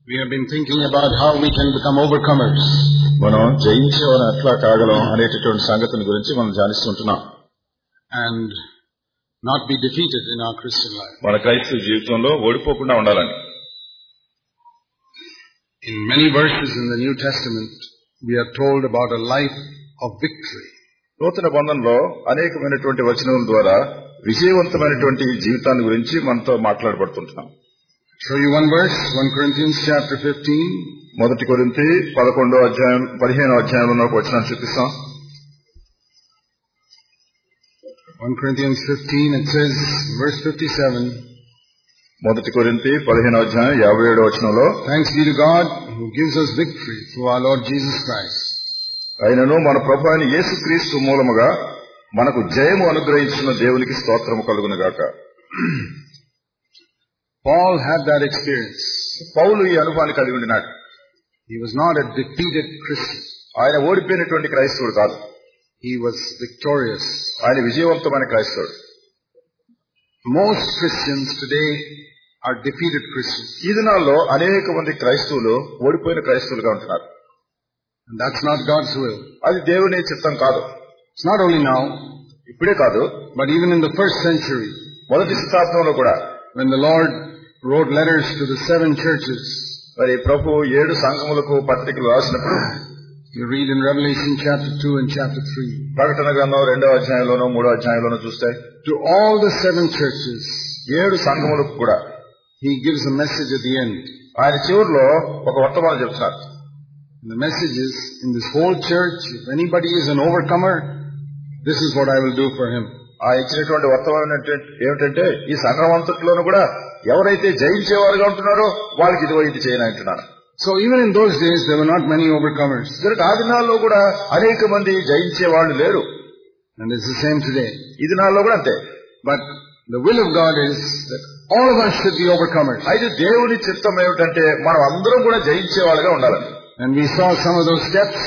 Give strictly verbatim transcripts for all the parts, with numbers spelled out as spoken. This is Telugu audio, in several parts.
We have been thinking about how we can become overcomers. మనం జయించేవారు ఎట్లా కాగలం అనేటటువంటి సంగతిని గురించి మనం ధ్యానిస్తుంటున్నాం. And not be defeated in our Christian life. మన క్రైస్తవ జీవితంలో ఓడిపోకుండా ఉండాలని. In many verses in the New Testament, we are told about a life of victory. నూతన బంధంలో అనేకమైనటువంటి వచనముల ద్వారా విజయవంతమైనటువంటి జీవితాన్ని గురించి మనతో మాట్లాడబడుతుంటున్నాం. Show you one verse, First Corinthians chapter fifteen. మొదటి కొరింథీ పదకొండో అధ్యాయం పదిహేనో అధ్యాయంలో ఒక వచనం చూపిస్తాం. First Corinthians fifteen, it says, verse fifty-seven. మొదటి కొరింథీ పదిహేనో అధ్యాయం యాభై ఏడో వచనంలో, Thanks be to God who gives us victory through our Lord Jesus Christ. ఆయనను మన ప్రభు అయిన యేసుక్రీస్తు మూలముగా మనకు జయము అనుగ్రహించిన దేవునికి స్తోత్రము కలుగునుగాక. Paul had that experience. పౌలు ఈ అనుభవాన్ని కలిగి ఉండినాడు. He was not a defeated Christian. ఆయన ఓడిపోయినటువంటి క్రైస్తవుడు కాదు. He was victorious. ఆయన విజయవంతమైన క్రైస్తవుడు. Most Christians today are defeated Christians. ఈ దినాల్లో అనేక మంది క్రైస్తవులు ఓడిపోయిన క్రైస్తవులుగా ఉంటున్నారు. And that's not God's will. అది దేవుని చిత్తం కాదు. It's not only now, ఇప్పుడే కాదు, but even in the first century, మొదటి శతాబ్దంలో కూడా, when the Lord wrote letters to the seven churches. మరి ప్రభు ఏడు సంఘములకు పత్రికలు రాసినప్పుడు, you read in Revelation chapter two and chapter three. ప్రకటన గ్రంథం రెండో అధ్యాయంలోనూ మూడో అధ్యాయంలోనూ చూస్తే, to all the seven churches, ఏడు సంఘములకు కూడా he gives a message at the end. ఆయన చివరిలో ఒక వర్తమానం చెప్తున్నారు. The message is, in this whole church, if anybody is an overcomer, this is what I will do for him. ఆ ఇచ్చినటువంటి వర్తమానం ఏమిటంటే, ఈ సంఘం అంతట్లోనూ కూడా ఎవరైతే జయించేవారుగా ఉంటున్నారో వాళ్ళకి ఇదిగో ఇది చేయని అంటున్నారు. So even in those days there were not many overcomers. ఆ దినాల్లో కూడా అనేక మంది జయించే వాళ్ళు లేరు. And it's the same today. ఈ దినాల్లో కూడా అంతే. But the will of God is that all of us should be overcomers. అయితే దేవుని చిత్తం ఏమిటంటే మనం అందరం కూడా జయించే వాళ్ళగా ఉండాలని. And we saw some of those steps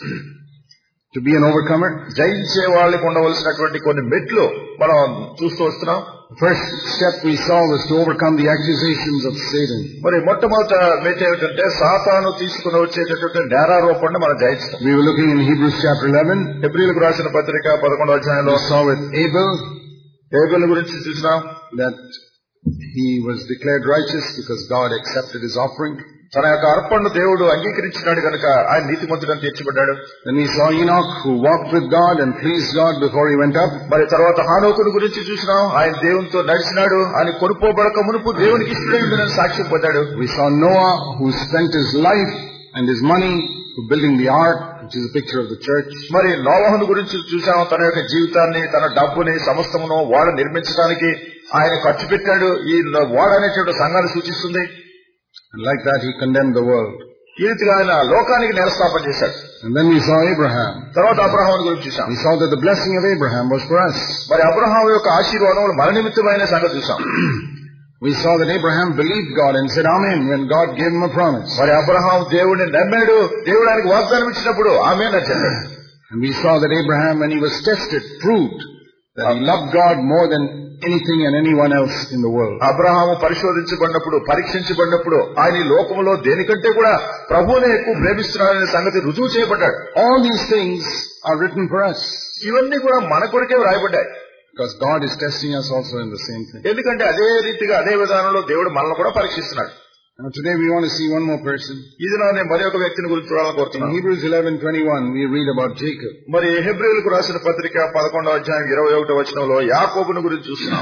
to be an overcomer. జయించే వాళ్ళకి ఉండవలసినటువంటి కొన్ని మెట్లు మనం చూస్తూ వస్తున్నాం. The first step we saw was to overcome the accusations of Satan. మరి మొట్టమొదట మెట్టు ఏమిటంటే సాతాను తీసుకుని వచ్చేటటువంటి నేరారోపణను మనం జయించడం. We were looking in Hebrews chapter eleven. హెబ్రీయులకు రాసిన పత్రిక పదకొండో అధ్యాయంలో we saw with Abel. ఏబెలు గురించి చూసినాం. That he was declared righteous because God accepted his offering. తన యొక్క అర్పణను దేవుడు అంగీకరించినాడు కనుక ఆయన నీతిమంతుడని తీర్చబడ్డాడు. Then we saw Enoch who walked with God and pleased God before he went up. మరి తర్వాత హానోకును గురించి చూసినాం. ఆయన దేవునితో నడిచినాడు, ఆయన కొనుక్కోబడక మునుపు దేవునికి ఇష్టమైందని సాక్ష్యం పొందాడు. We saw Noah who spent his life and his money building the ark, which is a picture of the church. మరి నోవహును గురించి చూసాం. తన యొక్క జీవితాన్ని, తన డబ్బుని, సమస్తమును ఓడ నిర్మించడానికి ఆయన ఖర్చు పెట్టాడు. ఈ ఓడ అనేటువంటి సంఘాన్ని సూచిస్తుంది. And like that he condemned the world. ఈ రీతిగా ఆయన లోకానికి నేరస్థాపన చేశాడు. And then we saw Abraham. తర్వాత అబ్రహామును గురించి చూసాం. We saw that the blessing of Abraham was for us. మరి అబ్రహాము యొక్క ఆశీర్వాదం మన నిమిత్తమైన సంగతి చూసాం. We saw that Abraham believed God and said amen when God gave him a promise. మరి అబ్రహాము దేవుడిని నమ్మాడు, దేవుడు ఆయనకు వాగ్దానం ఇచ్చినప్పుడు ఆమేన్ అని చెప్పాడు. And we saw that Abraham, when he was tested, proved that he loved God more than anything and anyone else in the world. Abraham పరిశోధించబడినప్పుడు, పరీక్షించబడినప్పుడు ఆయన ఈ లోకములో దేనికంటే కూడా ప్రభువునే ఎక్కువ ప్రేమిస్తున్నాడనే సంగతి రుజువు చేయబడ్డాడు. All these things are written for us. ఇవన్నీ కూడా మన కొరకే రాయబడ్డాయి. Because God is testing us also in the same thing. ఎందుకంటే అదే రీతిగా అదే విధానంలో దేవుడు మనల్ని కూడా పరీక్షిస్తున్నాడు. Now today we want to see one more person. ఇది నేను మరి ఒక వ్యక్తిని గురించి చూడాలని కోరుతున్నాను. In Hebrews eleven twenty-one we read about Jacob. మరి హెబ్రీయులకు రాసిన పత్రిక పదకొండవ అధ్యాయం ఇరవై ఒకటో వచనంలో యాకోబును గురించి చూస్తున్నాం.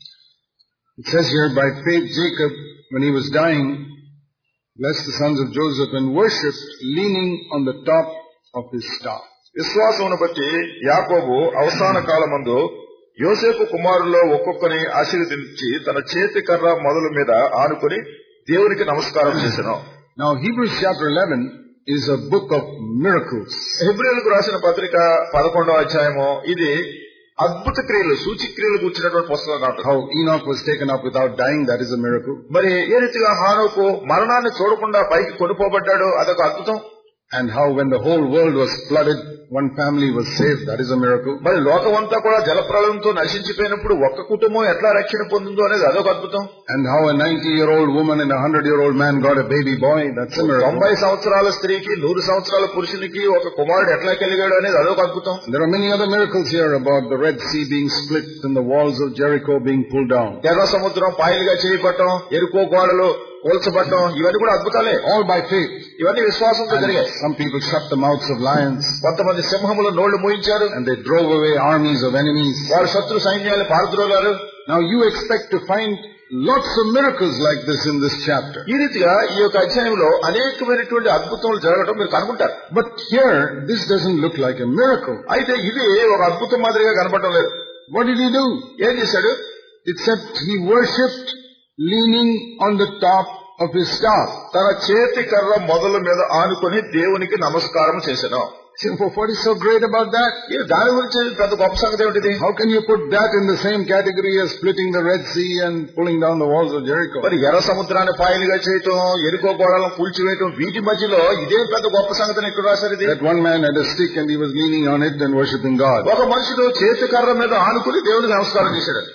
It says here, by faith Jacob, when he was dying, blessed the sons of Joseph and worshipped, leaning on the top of his staff. విశ్వాసమును బట్టి యాకోబు అవసాన కాలమందు యోసేపు కుమారుల్లో ఒక్కొక్కని ఆశీర్వదించి తన చేతి కర్ర మొదలు మీద ఆనుకొని దేవునికి నమస్కారం చేశాను. Now Hebrews chapter eleven is a book of miracles. హెబ్రీయులకు రాసిన పత్రిక పదకొండవ అధ్యాయము ఇది అద్భుత క్రియలు, సూచక్రియలు కూర్చున్నటువంటి పుస్తకం కాబట్టి. How Enoch was taken up without dying, that is a miracle. మరి ఏ రీతిగా హానోకు మరణాన్ని చూడకుండా పైకి కొనుక్కోబడ్డాడు, అదొక అద్భుతం. And how when the whole world was flooded, one family was saved. That is a miracle. మరి లోకమంతా కూడా జలప్రళయంతో నశించిపోయినప్పుడు ఒక్క కుటుంబం ఎట్లా రక్షణ పొందిందో అనేది అదొక అద్భుతం. And how a ninety-year-old woman and a hundred-year-old man got a baby boy. That's a miracle. తొంభై సంవత్సరాల స్త్రీకి నూరు సంవత్సరాల పురుషునికి ఒక కుమారుడు ఎట్లా కలిగాడు అనేది అదొక అద్భుతం. There are many other miracles here about the Red Sea being split and the walls of Jericho being pulled down. ఎర్ర సముద్రం పాయలుగా చేయబడటం, ఎరుకో గోడలు కూల్చబడటం, ఇవన్నీ కూడా అద్భుతాలే. All by faith. ఇవన్నీ విశ్వాసంతో జరిగాయి. Some people shut the mouths of lions. కొంతమంది సింహముల నోళ్లు మూయించారు. And they drove away armies of enemies. వారు శత్రు సైన్యాలు పారద్రోలారు. Now you expect to find lots of miracles like this in this chapter. ఈ రీతిగా ఈ యొక్క అధ్యాయంలో అనేకమైనటువంటి అద్భుతాలు జరగడం మీరు కనుగొంటారు. But here this doesn't look like a miracle. అయితే ఇది ఒక అద్భుతం మాదిరిగా కనపడటం లేదు. What did he do? ఏం చేశాడు? It said he worshipped leaning on the top of his staff. తన చేతి కర్ర మొదలు మీద ఆనుకొని దేవునికి నమస్కారం చేశాను. What is so great about that? దాని గురించి పెద్ద గొప్ప సంగతి ఏమిటిది? How can you put that in the same category as splitting the Red Sea and pulling down the walls of Jericho? మరి ఎర్ర సముద్రాన్ని పాయలుగా చేయటం, ఎరుకో గోడలను కూల్చివేయటం, వీటి మధ్యలో ఇదే పెద్ద గొప్ప సంగతిని ఇక్కడ రాశారు. ఇది that one man had a stick and he was leaning on it and worshipping God. ఒక మనుషుడు చేతి కర్ర మీద ఆనుకుని దేవునికి నమస్కారం చేశాడు.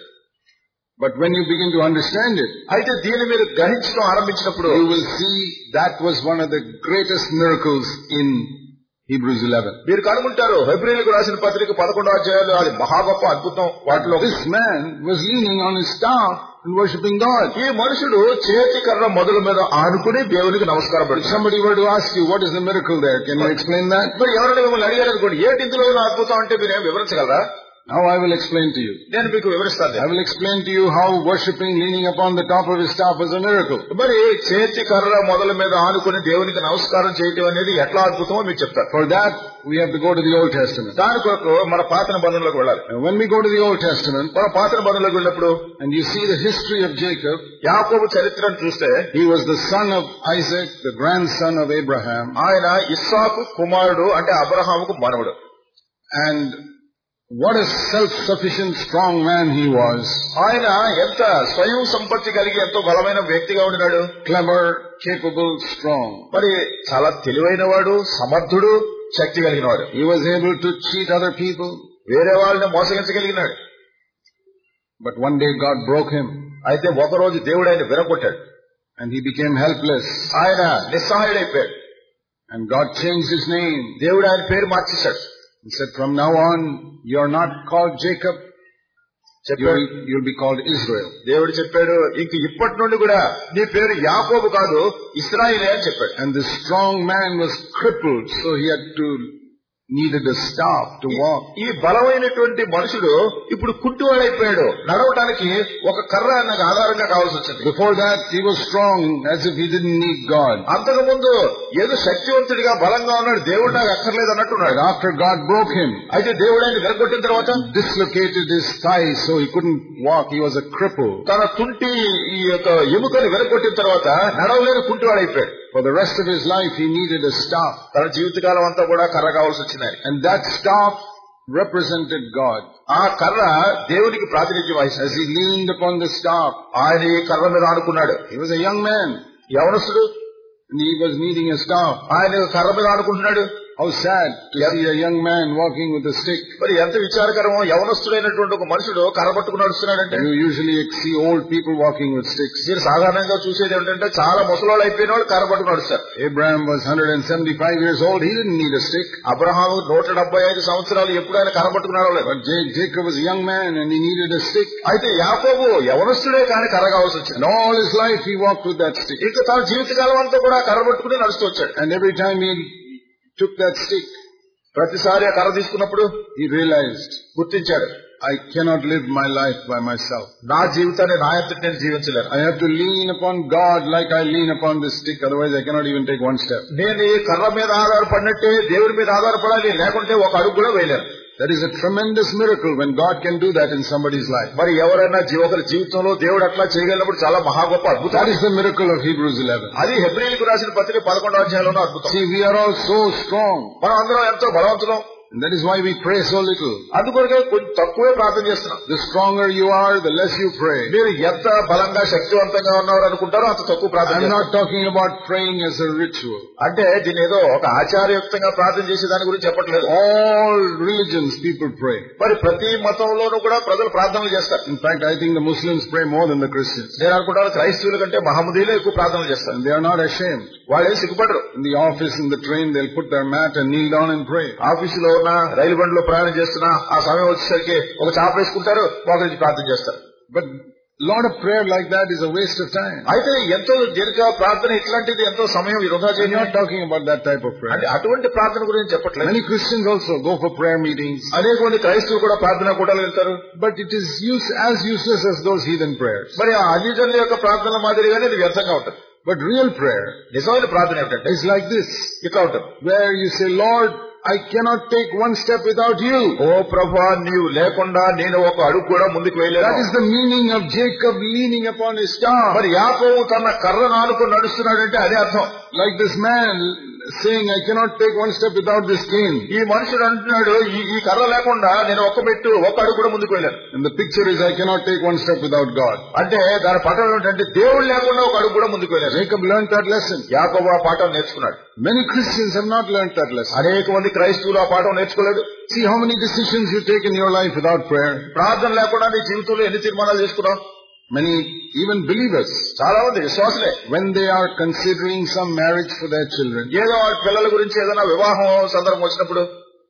But when you begin to understand it, అయితే దీన్ని మీరు గ్రహించడం ఆరంభించినప్పుడు you will see that was one of the greatest miracles in Hebrews eleven. మీరు కనుగొంటారు హెబ్రీయులకు రాసిన పత్రిక పదకొండవ అధ్యాయంలో అది మహా గొప్ప అద్భుతం. వాటిలో this man was leaning on his staff and worshipping God. ఈ మనుషుడు చేతి కర్ర మొదలు మీద ఆనుకుని దేవునికి నమస్కారం పెడతాడు. Somebody were to ask you, what is the miracle there? Can you explain that? మరి ఎవరైనా మిమ్మల్ని అడిగారు అనుకోండి, ఏంటి ఇందులో ఉన్న అద్భుతం అంటే మీరేం వివరించగలరా? Now I will explain to you. నేను మీకు వివరిస్తాను. I will explain to you how worshipping leaning upon the top of his staff was a miracle. మరి చేతి కర్ర మొదల మీద ఆనుకుని దేవునికి నమస్కారం చేయటం అనేది ఎట్లా అద్భుతమో మీకు చెప్తాను. For that we have to go to the Old Testament. దాని కొరకు మన పాత నిబంధనలోకి వెళ్ళాలి. And when we go to the Old Testament, మన పాత నిబంధనలోకి వెళ్ళినప్పుడు and you see the history of Jacob, యాకోబు చరిత్రను చూస్తే he was the son of Isaac, the grandson of Abraham. ఆయన ఇస్సాకు కుమారుడు, అంటే అబ్రహాముకు మనవడు. And what a self-sufficient strong man he was. ఆయన ఎంత స్వయం సంపత్తి కలిగి ఎంతో బలమైన వ్యక్తిగా ఉన్నాడు. Clever, capable, strong. మరి చాలా తెలివైన వాడు, సమర్థుడు, శక్తి కలిగిన వాడు. He was able to cheat other people. వేరే వాళ్ళని మోసగించగలిగినాడు. But one day God broke him. అయితే ఒకరోజు దేవుడు ఆయన విరగొట్టాడు. And he became helpless. ఆయన నిస్సహాయుడైపోయాడు. And God changed his name. దేవుడు ఆయన పేరు మార్చేశాడు. He said, from now on, you're not called Jacob, you'll, you'll be called Israel. దేవుడు చెప్పాడు, ఇంక ఇప్పటి నుండి కూడా నీ పేరు యాకోబు కాదు, ఇశ్రాయేలే అని చెప్పాడు. And the strong man was crippled, so he had to needed a staff to walk. ఈ బలమైనటువంటి మనుషుడు ఇప్పుడు కుంటివాడైపోయాడు. నడవడానికి ఒక కర్ర నాకు ఆధారంగా కావాల్సి వచ్చింది. Before that he was strong as if he didn't need God. అంతకు ముందు ఏదో శక్తివంతుడిగా బలంగా ఉన్నాడు, దేవుడు నాకు అక్కర్లేదు అన్నట్టున్నాడు. After God broke him, అయితే దేవుడు ఆయన విరగొట్టిన తర్వాత dislocated his thigh so he couldn't walk. He was a cripple. తన తుంటి ఈ యొక్క ఎముకని విరగొట్టిన తర్వాత నడవలేని కుంటివాడైపోయాడు. For the rest of his life he needed a staff. తన జీవితకాలం అంతా కూడా కర్ర కావాల్సి వచ్చింది. And that staff represented God. ఆ కర్ర దేవునికి ప్రాతినిధ్యం వహించింది. As he leaned upon the staff, ఆయన ఈ కర్ర మీద ఆనుకున్నాడు. he was a young man, యవనస్తుడు, and he was needing a staff. ఆయన కర్ర మీద ఆనుకుంటున్నాడు. How sad to see a young man walking with a stick. మరి ఎంత విచారకరమో, యవనస్తుడైనటువంటి ఒక మనుషుడు కర్ర పట్టుకుని నడుస్తున్నాడంటే. You usually see old people walking with sticks. మీరు సాధారణంగా చూసేది ఏంటంటే చాలా ముసలోళ్ళు అయిపోయిన వాళ్ళు కర్ర పట్టుకుని నడుస్తారు. Abraham was one hundred seventy-five years old. He didn't need a stick. Abraham నూట డెబ్బై ఐదు సంవత్సరాలు ఎప్పుడు ఆయన కర్ర పట్టుకుని నడవలేదు. But Jacob was a young man and he needed a stick. అయితే యాకోబు యవనస్తుడే కానీ కర్ర కావాల్సి వచ్చింది. And all his life he walked with that stick. ఇంకా తన జీవితకాలం అంతా కూడా కర్ర పట్టుకుని నడుస్తూ వచ్చాడు. And every time he took that stick, ప్రతిసారి ఆ కర్ర తీసుకున్నప్పుడు he realized, గుర్తించాడు, I cannot live my life by myself. నా జీవితాన్ని నా అంతటి నేను జీవించలేను. I have to lean upon God like I lean upon this stick. Otherwise I cannot even take one step. నేను ఈ కర్ర మీద ఆధారపడినట్టే దేవుడి మీద ఆధారపడాలి, లేకుంటే ఒక అడుగు కూడా వేయలేను. That is a tremendous miracle when God can do that in somebody's life. మరి ఎవరైనా ఒకరి జీవితంలో దేవుడు అట్లా చేయగలిగినప్పుడు చాలా మహా గొప్ప అద్భుతం. That is the miracle of Hebrews eleven. అది హెబ్రీయులకు రాసిన పత్రిక పదకొండవ అధ్యాయంలోనే అద్భుతం. See, we are all so strong. మనం అందరం ఎంతో బలవంతులం. And that is why we pray so little. అందుకొరకే కొంచెం తక్కువే ప్రార్థన చేస్తున్నాం. The stronger you are, the less you pray. మీరు ఎంత బలంగా శక్తివంతంగా ఉన్నారు అనుకుంటారో అంత తక్కువ ప్రార్థన. I'm not talking about praying as a ritual. అంటే దీని ఏదో ఒక ఆచారయుక్తంగా ప్రార్థన చేసే దాని గురించి చెప్పట్లేదు. All religions people pray. మరి ప్రతి మతంలోనూ కూడా ప్రజలు ప్రార్థనలు చేస్తారు. In fact, I think the Muslims pray more than the Christians. నేను అనుకుంటాను క్రైస్తవుల కంటే మహమ్మదీలే ఎక్కువ ప్రార్థనలు చేస్తారు. And they are not ashamed. వాళ్ళే సిగ్గుపడరు. In the office, in the train, they'll put their mat and kneel down and pray. ఆఫీసులో ఉన్న రైలు బండిలో ప్రయాణం చేస్తున్నా ఆ సమయం వచ్చేసరికి ఒక చాప వేసుకుంటారు, మోకరించి ప్రార్థన చేస్తారు. But a lot of prayer like that is a waste of time. అయితే ఎంతో దీర్ఘ ప్రార్థన ఇట్లాంటిది ఎంతో సమయం వృధా చేయడం. I'm not talking about that type of prayer. అంటే అటువంటి ప్రార్థన గురించి చెప్పట్లేదు. Many Christians also go for prayer meetings. అనేక మంది క్రైస్తవులు కూడా ప్రార్థన కూడాలు వెళ్తారు. But it is use, as useless as those heathen prayers. మరి ఆ అన్యజనుల యొక్క ప్రార్థన మాదిరిగానే ఇది వ్యర్థంగా ఉంటుంది. But real prayer, నిజమైన ప్రార్థన ఏమిటంటే is like this. ఇట్లా ఉంటుంది. Where you say, Lord, I cannot take one step without you. ఓ ప్రభువా, నీవు లేకుండా నేను ఒక అడుగు కూడా ముందుకు వేయలేను. That is the meaning of Jacob leaning upon his staff. మరి యాకోబు తన కర్రను ఆనుకొని నడుస్తున్నాడంటే అదే అర్థం. Like this man saying, I cannot take one step without this cane. ఈ మనుషుడు అంటున్నాడు, ఈ ఈ కర్ర లేకుండా నేను ఒక్క మెట్టు ఒక్క అడుగు కూడా ముందుకు వెళ్ళాను. And the picture is, I cannot take one step without God. అంటే దాని పటం ఏంటంటే దేవుడు లేకుండా ఒక అడుగు కూడా ముందుకు వెళ్ళాను. Jacob learned that lesson. యాకోబు ఆ పాఠం నేర్చుకున్నాడు. Many Christians have not learned that lesson. అనేక మంది క్రైస్తవులు ఆ పాఠం నేర్చుకోలేదు. See how many decisions you take in your life without prayer. ప్రార్థన లేకుండా నీ జీవితంలో ఎన్ని తీర్మానాలు చేసుకున్నావు? Many, even believers, చాలా మంది విశ్వాసులే, when they are considering some marriage for their children, ఏదో వాళ్ళ పిల్లల గురించి ఏదైనా వివాహం సందర్భం వచ్చినప్పుడు,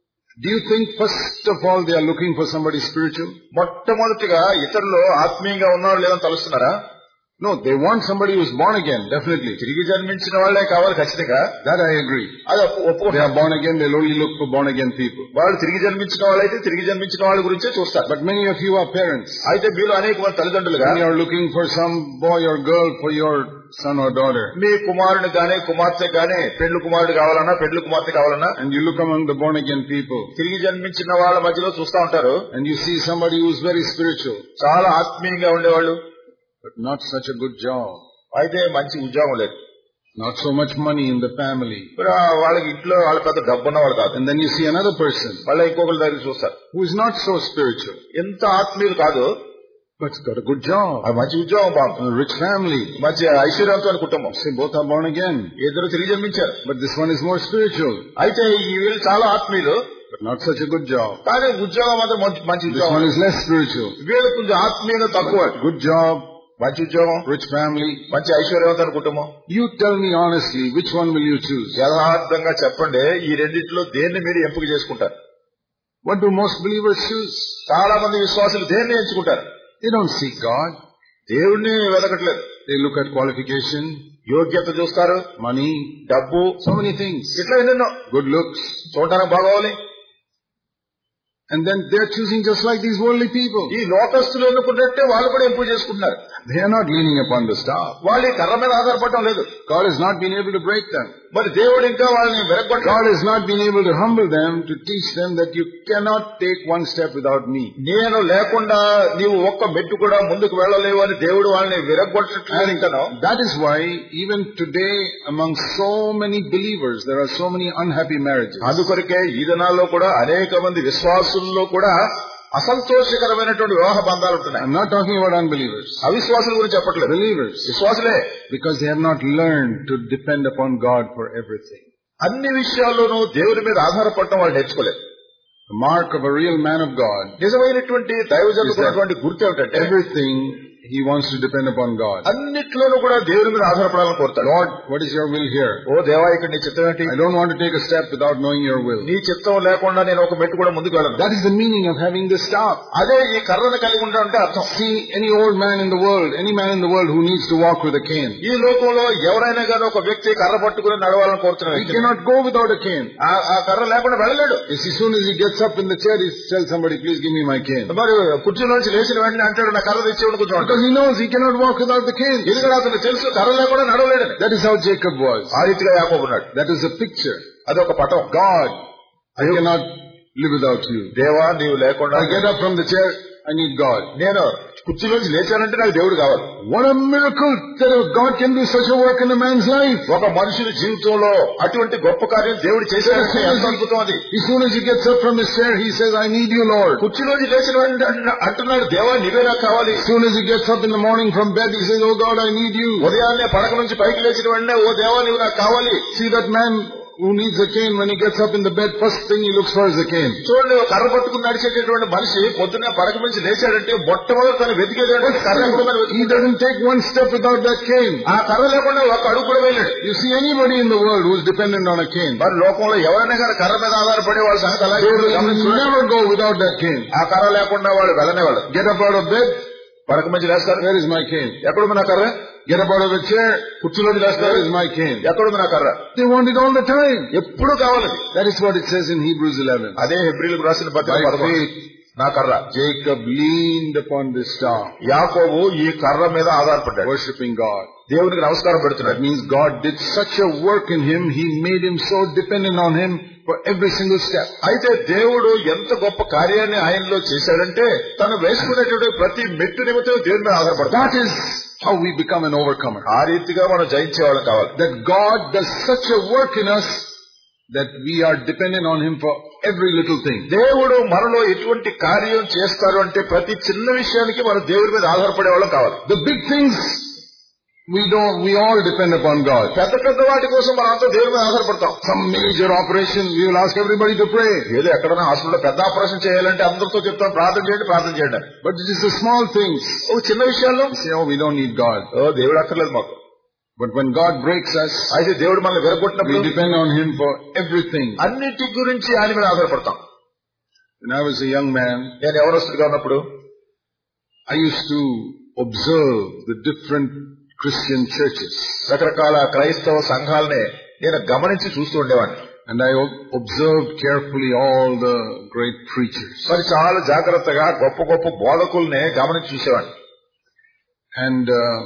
do you think first of all they are looking for somebody spiritual? మొట్టమొదటిగా ఇతరులు ఆత్మీయంగా ఉన్నారో లేదని తలుస్తున్నారా? No, they want somebody who is born again, definitely. తిరిగి జన్మించిన వాళ్లే కావాలి ఖచ్చితంగా. That I agree. అది They ఒప్పుకుంటా. are born again, they'll only look for born again people. వాళ్ళు తిరిగి జన్మించిన వాళ్ళైతే తిరిగి జన్మించిన వాళ్ళ గురించే చూస్తారు. But many of you are parents. అయితే మీలో అనేక మంది తల్లిదండ్రులుగా When you are looking for some boy or girl for your son or daughter, మీ కుమారుని గానీ కుమార్తె గానీ పెళ్లి కుమారుడు కావాలన్నా పెళ్లి కుమార్తె కావాలన్నా, and you look among the born again people, తిరిగి జన్మించిన వాళ్ళ మధ్యలో చూస్తా ఉంటారు, and you see somebody who is very spiritual, చాలా ఆత్మీయంగా ఉండేవాళ్ళు, but not such a good job, అయితే మంచి ఉద్యోగం లేదు, not so much money in the family, వాళ్ళకి ఇంట్లో వాళ్ళ పెద్ద డబ్బు ఉన్న వాళ్ళు కాదు. and then you see another person వాళ్ళ ఇంకొకరి దగ్గర చూస్తారు, who is not so spiritual, ఎంత ఆత్మీయులు కాదు, but got a good job, అది మంచి ఉద్యోగం, బాగుంది, a rich family, మంచి ఐశ్వర్యంతో కుటుంబం, say both are born again, ఇద్దరు తిరిగి జన్మించారు, but this one is more spiritual, అయితే ఈ వీళ్ళు చాలా ఆత్మీయులు, but not such a good job. కానీ ఉద్యోగం మాత్రం మంచి This ఉద్యోగం, one is less spiritual, వీళ్ళు కొంచెం ఆత్మీయంగా తక్కువ, good job, మంచి ఉద్యోగం, rich family. మంచి ఐశ్వర్యవంతమైన కుటుంబం. You tell me honestly, which one will you choose? యథార్థంగా చెప్పండి, ఈ రెండింటిలో దేన్ని మీరు ఎంపిక చేసుకుంటారు? What do most believers choose? చాలా మంది విశ్వాసులు దేన్ని ఎంచుకుంటారు? They don't seek God. దేవుణ్ణి వెతకట్లేదు. They look at qualification, యోగ్యత చూస్తారు, money, డబ్బు, so many things. ఇట్లా ఎన్నెన్నో, Good looks. చూడటానికి బాగోవాలి. And then they're choosing just like these worldly people. ఈ లోకస్తులు ఎన్నుకున్నట్టే వాళ్ళు కూడా ఎంపిక చేసుకుంటున్నారు. They are not leaning upon the staff. వాళ్ళు ఈ కర్ర మీద ఆధారపడటం లేదు. God has not been able to break them. మరి దేవుడు ఇంకా వాళ్ళని వెరగొట్టాడు. God has not been able to humble them, to teach them that you cannot take one step without me. నేను లేకుండా నీవు ఒక్క మెట్టు కూడా ముందుకు వెళ్ళలేవు అని దేవుడు వాళ్ళని విరగొట్టట్లేదు ఇంకనో. That is why even today among so many believers there are so many unhappy marriages. అందుకొరకే ఈ దినాల్లో కూడా అనేక మంది విశ్వాసుల్లో కూడా అసంతోషకరమైనటువంటి వివాహ బంధాలు ఉంటున్నాయి. I'm not talking about unbelievers. అవిశ్వాసుల గురించి చెప్పట్లేదు. Believers. విశ్వాసులే. Because they have not learned to depend upon God for everything. అన్ని విషయాల్లోనూ దేవుని మీద ఆధారపడటం వాళ్ళు నేర్చుకోలేదు. The mark of a real man of God, నిజమైనటువంటి దైవజనుకున్నటువంటి గుర్తు ఏమిటంటే everything he wants to depend upon God. అన్నిట్లోనూ కూడా దేవుని మీద ఆధారపడాలని కోరుతాడు. Lord, what is your will here? ఓ దేవా, ఇక్కడ నీ చిత్తం ఏంటి? I don't want to take a step without knowing your will. నీ చిత్తం లేకుండా నేను ఒక మెట్టు కూడా ముందుకు వెళ్ళను. That is the meaning of having this staff. అదే ఈ కర్రను కలిగి ఉంటానంటే అర్థం. See, any old man in the world, any man in the world who needs to walk with a cane, ఈ లోకంలో ఎవరైనా కానీ ఒక వ్యక్తి కర్ర పట్టుకుని నడవాలని కోరుతున్నాడు. he cannot go without a cane. ఆ కర్ర లేకుండా వెళ్ళలేడు. As soon as he gets up in the chair, he tells somebody, please give me my cane. మరి కుర్చీలోంచి లేచిన వెంటనే అంటాడు, నా కర్ర తెచ్చేవాడు కొంచెం. Because he knows he cannot walk without the cane. ఎందుకంటే అతను తెలుసు కర్ర లేకుండా నడవలేడు. That is how Jacob was. ఆ రీతిగా యాకోబు ఉన్నాడు. That is a picture. అదొక పటం. God, I cannot live without you. దేవా, నీవు లేకుండా I get up from the chair, I need God. నేను కుర్చీలోంచి లేచానంటే నాకు దేవుడు కావాలి. What a miracle that God can do such a work in a man's life. ఒక మనుషుని జీవితంలో అటువంటి గొప్ప కార్యం దేవుడు చేశాడంటే ఎంత అద్భుతం అది. As soon as he gets up from his chair, he says, I need you, Lord. కుర్చీలోంచి లేచిన అంటున్నాడు, దేవా నీవే నాకు కావాలి. As soon as he gets up in the morning from bed, he says, oh God, I need you. ఉదయాన్నే పడక నుంచి పైకి లేచిన వెంటనే, ఓ దేవా నీవు నాకు కావాలి. See that man who needs a cane, when he gets up in the bed, first thing he looks for is a cane. చూడండి, కర్ర పట్టుకుని నడిచేటటువంటి మనిషి పొద్దున్న పడక నుంచి లేచాడంటే మొట్టమొదటి తను వెతికేటటువంటి కర్ర. He doesn't take one step without that cane. ఆ కర్ర లేకుండా ఒక అడుగు కూడా వెళ్ళాడు. You see anybody in the world who is dependent on a cane, మరి లోకంలో ఎవరైనా కానీ కర్ర మీద ఆధారపడే వాళ్ళ సంగతి అలాగే. They will never go without that cane. ఆ కర్ర లేకుండా వాళ్ళు వెళ్ళనేవాళ్ళు. Get up out of bed, పడక నుంచి లేస్తారు, where is my cane? ఎక్కడుంది నా కర్ర? Get up out of a chair, కుర్చీలోంచి లేస్తారు, where is my cane? ఎక్కడుంది నా కర్ర? They want it all the time. ఎప్పుడు కావాలి. That is what it says in Hebrews eleven. అదే హెబ్రీలకు రాసిన పత్రిక By పదకొండు. faith, నా కర్ర. Jacob leaned upon this staff, యాకోబు ఈ కర్ర మీద ఆధారపడ్డాడు, worshiping God. దేవునికి నమస్కారం పెడుతున్నాడు. That means God did such a work in him, he made him so dependent on him for every single step. అయితే దేవుడు ఎంత గొప్ప కార్యాన్ని ఆయనలో చేశాడంటే తను వేసుకునేటువంటి ప్రతి మెట్టు నిమిత్తం దేవుని మీద ఆధారపడతాడు. That is how we become an overcomer. ఆ రీతిగా మనం జయించేవాళ్ళం కావాలి. That God does such a work in us that we are dependent on him for every little thing. దేవుడు మనలో ఎటువంటి కార్యం చేస్తారు అంటే ప్రతి చిన్న విషయానికి మనం దేవుడి మీద ఆధారపడే వాళ్ళం కావాలి. The big things, we don't, we all depend upon God. పెద్ద పెద్ద వాటి కోసం మనం అంతా దేవుడి మీద ఆధారపడతాం. Some major operation, we will ask everybody to pray. ఏదో ఎక్కడైనా హాస్పిటల్లో పెద్ద ఆపరేషన్ చేయాలంటే అందరితో చెప్తాం, ప్రార్థన చేయండి ప్రార్థన చేయండి. But it is the small things. ఓ చిన్న విషయాల్లో We say, oh, we don't need God. ఓ దేవుడు అక్కర్లేదు మాకు. But when God breaks us, అయితే దేవుడు మనల్ని విరగొట్టినప్పుడు we depend on him for everything. అన్నిటి గురించి ఆయన మీద ఆధారపడతాం. When I was a young man, నేను యవనస్తుడిగా ఉన్నప్పుడు I used to observe the different Christian churches. రకరకాల క్రైస్తవ సంఘాలనే నేను గమనించి చూస్తూ ఉండేవాడిని. And I observed carefully all the great preachers. మరి చాలా జాగ్రత్తగా గొప్ప గొప్ప బోధకుల్ని గమనించి చూసేవాడిని. And uh,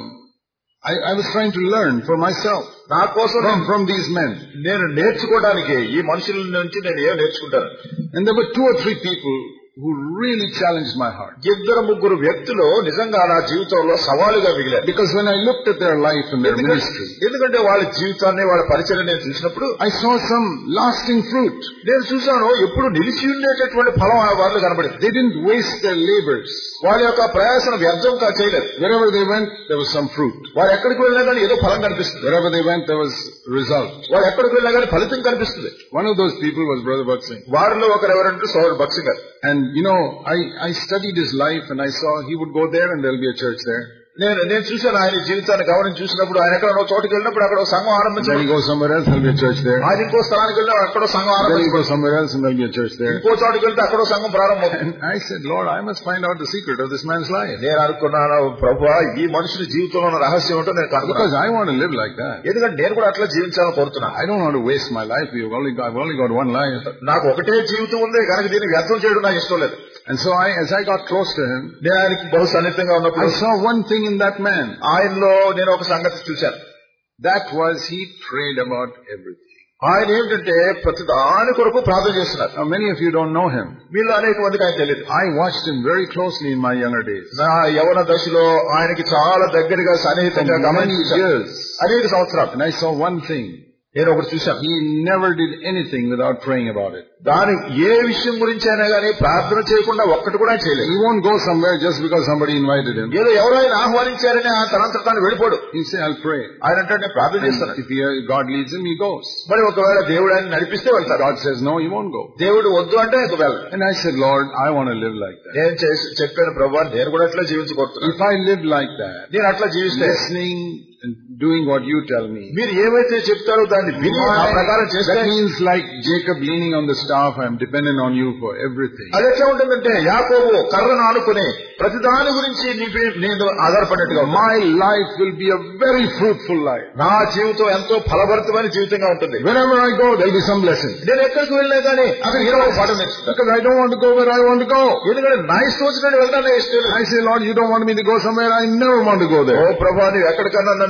I, I was trying to learn for myself నా కోసం from, from these men. నేను నేర్చుకోవడానికి ఈ మనుషుల నుంచి నేను ఏం నేర్చుకుంటాను. And there were two or three people who really challenged my heart. ఇద్దరు ముగ్గురు వ్యక్తులు నిజంగా నా జీవితంలో సవాలుగా మిగిలారు. Because when I looked at their life and their ministry, ఎందుకంటే వాళ్ళ జీవితాన్ని వాళ్ళ పరిచయం నేను చూసినప్పుడు I saw some lasting fruit. నేను చూశాను ఎప్పుడు నిలిచి ఉండేటటువంటి ఫలం వాళ్ళు కనబడింది. They didn't waste their labors. వాళ్ళ యొక్క ప్రయాసను వ్యర్థం చేయలేదు. Wherever they went, there was some fruit. వారు ఎక్కడికి వెళ్ళినా కానీ ఏదో ఫలం కనిపిస్తుంది. Wherever they went, there was result. వారు ఎక్కడికి వెళ్ళినా కానీ ఫలితం కనిపిస్తుంది. One of those people was Brother Bhagat Singh. వారిలో ఒకరు ఎవరంటే సోదరుడు భగత్ సింగ్ గారు. And you know, I, I studied his life and I saw he would go there and there'll be a church there. నేను నేను చూశాను ఆయన జీవితాన్ని గమనించి చూసినప్పుడు ఆయన ఎక్కడ చోటుకి వెళ్ళినప్పుడు అక్కడ సంఘం ఆరంభించారు. Then he goes somewhere else, there'll be a church there. ఆయన ఇంకో స్థలానికి వెళ్ళినా అక్కడ సంఘం ఆరంభించారు. Then he goes somewhere else and there'll be a church there. ఇంకో చోటుకి వెళ్తే అక్కడ సంఘం ప్రారంభమవుతుంది. And I said, Lord, I must find out the secret of this man's life. నేను అనుకున్నాను, ప్రభువా ఈ మనుషుని జీవితంలో ఉన్న రహస్యం ఏంటో నేను కనుగొన్నాను. Because I want to live like that. ఎందుకంటే నేను కూడా అట్లా జీవించాలని కోరుతున్నాను. I don't want to waste my life. We've only got, I've only got one life. నాకు ఒకటే జీవితం ఉంది కనుక దీన్ని వ్యర్థం చేయడం నాకు ఇష్టం లేదు. And so I, as I got close to him, నేను ఆయనకి బహు సన్నిహితంగా ఉన్నప్పుడు I saw one thing in that man. ఆయనలో నేను ఒక సంగతి చూశాను. That was he prayed about everything. ఆయన ఏమిటంటే ప్రతి దాని కొరకు ప్రార్థన చేస్తున్నారు. Now many of you don't know him. మీలో అనేక మందికి ఆయన తెలియదు. I watched him very closely in my younger days. నా యవన దశలో ఆయనకి చాలా దగ్గరగా సన్నిహితంగా గమనించాను అనేక సంవత్సరాలు. And I saw one thing. నేను ఒకటి చూశాను. He never did anything without praying about it. దాని ఏ విషయం గురించి అయినా కానీ ప్రార్థన చేయకుండా ఒక్కటి కూడా చేయలేదు. He won't go somewhere just because somebody invited him. ఏదో ఎవరైనా ఆహ్వానించారని ఆ తనంతట తాను వెళ్ళిపోడు. He say, I'll pray. ఆయన అంటే నేను ప్రార్థన చేస్తాను. If he, God leads him, he goes. మరి ఒకవేళ దేవుడు ఆయన నడిపిస్తే వెళ్తాడు. God says no, he won't go. దేవుడు వద్దు అంటే వెళ్ళాలి. And I said, Lord, I want to live like that. నేను చెప్పాను, ప్రభువా నేను కూడా అట్లా జీవించకూడదు. If I live like that, నేను అట్లా జీవిస్తే listening and doing what you tell me, మీరు ఏమైతే చెప్తారో దాన్ని విని ఆ ప్రకారం చేస్తే, that means like Jacob leaning on the staff, I am dependent on you for everything. అది ఎట్లా ఉంటుందంటే యాకోబు కర్రను ఆనుకుని ప్రతి దాని గురించి నేను ఆధారపడినట్టుగా my life will be a very fruitful life. నా జీవితం ఎంతో ఫలభరితమైన జీవితంగా ఉంటుంది. Wherever I go, there will be some blessing. నేను ఎక్కడికి వెళ్ళినా కానీ అక్కడ ఏదో ఒక పాఠం నేర్చుకుంటాను. Because I don't want to go where I want to go. ఎందుకంటే నా ఇష్టం వచ్చినట్టు వెళ్తానే ఇష్టం. I say, Lord, you don't want me to go somewhere, I never want to go there. ఓ ప్రభువా, నువ్వు ఎక్కడికన్నా నన్ను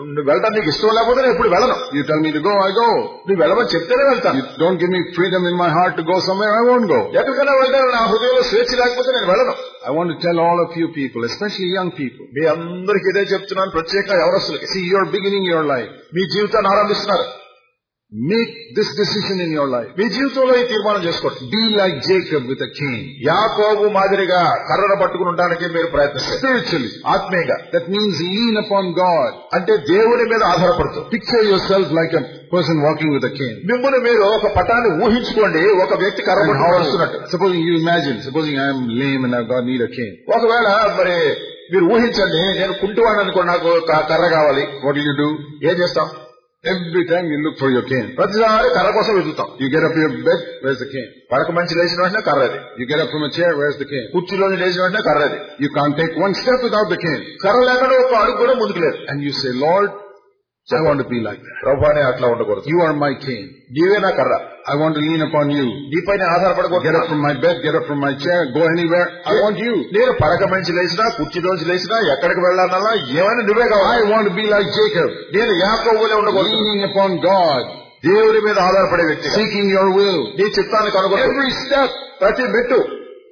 నువ్వు వెళ్ళడం నీకు ఇష్టం లేకపోతే నేను ఎప్పుడు వెళ్ళను. You tell me to go, I go. నువ్వు వెళ్ళమని చెప్తేనే వెళ్తాను. You don't give me freedom in my heart to go somewhere, I won't go. ఎక్కడికైనా వెళ్తాను, నా హృదయంలో స్వేచ్ఛ లేకపోతే నేను వెళ్ళను. I want to tell all of you people, especially young people. మీ అందరికి ఇదే చెప్తున్నాను, ప్రత్యేకంగా ఎవరొస్తులకి. See, you're beginning your life. మీ జీవితాన్ని ఆరంభిస్తున్నారు. Make this decision in your life. మీ జీవితంలో ఈ తీర్మానం చేసుకోండి. Be like Jacob with a cane. యాకోబు మాదిరిగా కర్రను పట్టుకుని ఉండడానికి మీరు ప్రయత్నిస్తారు. Spiritually, ఆత్మీయంగా. that means lean upon God. అంటే దేవుని మీద ఆధారపడుతూ. Picture yourself like a person walking with a cane. మిమ్మల్ని మీరు ఒక పటాన్ని ఊహించుకోండి, ఒక వ్యక్తి కర్ర పట్టుకుని నడుస్తున్నట్టు. Supposing you imagine, supposing I am lame and I've got need a cane. ఒకవేళ మరి మీరు ఊహించండి, నేను కుంటివాడిని అనుకోండి, నాకు కర్ర కావాలి. What do you do? ఏం చేస్తాం? Every time you look for your cane. ప్రతిసారి కర్ర కోసం వెతుకుతాం. You get up your bed, where's the cane? పడక మంచి లేచిన వెంటనే కర్రది. You get up from a chair, where's the cane? కుర్చీలోని లేచిన వెంటనే కర్రది. You can't take one step without the cane. కర్ర లేకుండా ఒక అడుగు కూడా ముందుకు లేదు. And you say, Lord, I want to be like that. ప్రభువానే అట్లా ఉండకూడదు. You are my cane. నీవే నా కర్ర. I want to lean upon you. నీపైన ఆధారపడకూడదు. Get up from my bed, get up from my chair, go anywhere. I want you. నేను పడక మంచి లేచినా, కుర్చీలోంచి లేచినా, ఎక్కడికి వెళ్ళాలన్నా ఏమైనా నువ్వే కావాలి. I want to be like Jacob. నేను యాకోబులే ఉండకూడదు. Leaning upon God. దేవుడి మీద ఆధారపడే వ్యక్తి. Seeking your will. నీ చిత్తాన్ని కనుగొను. Every step. ప్రతి మెట్టు.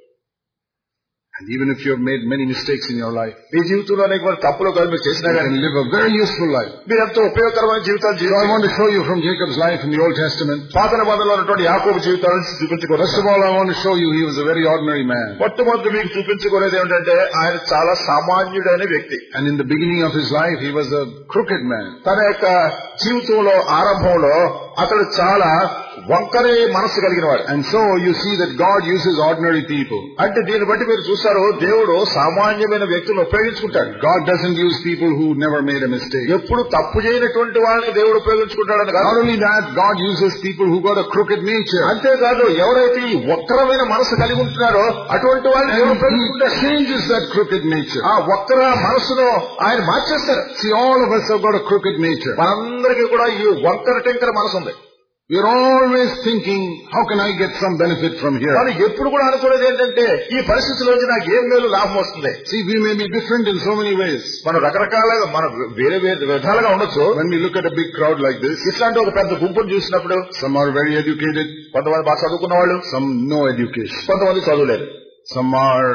And even if you have made many mistakes in your life, మీ జీవితంలో అనేక తప్పులు కాదు మీరు చేసినా you కానీ can live a very useful life. మీరు ఎంతో ఉపయోగకరమైన జీవితాలు So I జీవించాలి. want to show you from Jacob's life in the Old Testament. పాత నిబంధనలో ఉన్నటువంటి యాకోబు జీవితాలను చూపించుకోవాలి. First of all, I want to show you he was a very ordinary man. మొట్టమొదటి మీకు చూపించుకునేది ఏమిటంటే ఆయన చాలా సామాన్యుడైన వ్యక్తి. And in the beginning of his life, he was a crooked man. తన యొక్క జీవితంలో ఆరంభంలో అతడు చాలా వంకరే మనసు కలిగిన వాడు. And so you see that God uses ordinary people. అంటే దీన్ని బట్టి మీరు చూస్తారు, దేవుడు సామాన్యమైన వ్యక్తులను ఉపయోగించుకుంటాడు. God doesn't use people who never made a mistake. ఎప్పుడు తప్పు చేయనటువంటి వాళ్ళని దేవుడు ఉపయోగించుకుంటాడని కాదు. Not only that, God uses people who got a crooked nature. అంతేకాదు, ఎవరైతే ఈ వక్రమైన మనసు కలిగి ఉంటున్నారో అటువంటి వాళ్ళని దేవుడు ఉపయోగించుకుంటాడు. He changes that crooked nature. ఆ వక్ర మనసును ఆయన మార్చేస్తారు. See, all of us have got a crooked nature. మనందరికీ కూడా ఈ వంకర టెంకర మనసు ఉంది. We are always thinking, how can I get some benefit from here? కానీ ఎప్పుడు కూడా అనుకునేది ఏంటంటే ఈ పరిస్థితిలోంచి నాకు ఏం మేలు లాభం వస్తుంది. See, we may be different in so many ways. మనం రకరకాలుగా మనం వేరే వేరే విధాలుగా ఉండొచ్చు. When we look at a big crowd like this, ఇట్లాంటి ఒక పెద్ద గుంపును చూసినప్పుడు some are very educated, కొంతమంది బాగా చదువుకున్న వాళ్ళు, some no education. కొంతమంది చదువులేరు. Some are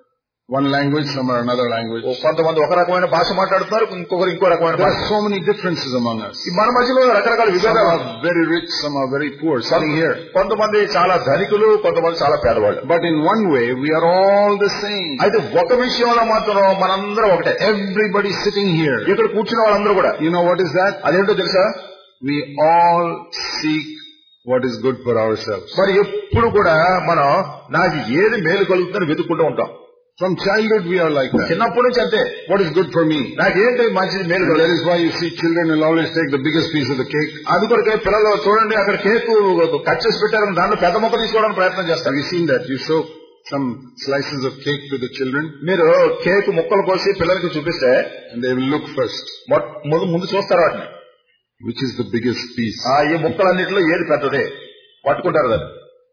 one language, some are another language. కొంతమంది ఒక రకమైన భాష మాట్లాడుతున్నారు, ఇంకొకరు ఇంకో రకమైన There భాష. are so many differences among us. మన మధ్యలో రకరకాల Some విభేదాలు. are very rich, some are very poor, sitting here. కొంతమంది చాలా ధనికులు, కొంతమంది చాలా పేదవాళ్ళు. But in one way, we are all the same. అయితే ఒక విషయంలో మాత్రం మనందరం ఒకటే. Everybody sitting here. ఇక్కడ కూర్చున్న వాళ్ళందరూ కూడా. You know what is that? అదేంటో తెలుసా? We all seek what is good for ourselves. మరి ఎప్పుడు కూడా మనం నాకు ఏది మేలు కలుగుతుందని వెతుక్కుంటూ ఉంటాం. From childhood we are like that. చిన్నప్పటి నుంచి అంతే. What is good for me? నాకేంటి మంచిది మేలు And that కలుగుతుంది. is why you see children will always take the biggest piece of the cake. అది కొరకే పిల్లలు చూడండి, అక్కడ కేక్ కట్ చేసి పెట్టారు, దాంట్లో పెద్ద మొక్క తీసుకోవడానికి ప్రయత్నం Have చేస్తారు. you seen that? You show some slices of cake to the children మీరు కేక్ ముక్కలు కోసి పిల్లలకి చూపిస్తే and they will look first. మొట్- ముందు ముందు చూస్తారు వాటిని. Which is the biggest piece? ఆ ఈ ముక్కలన్నింటిలో ఏది పెద్దదే పట్టుకుంటారు దాన్ని.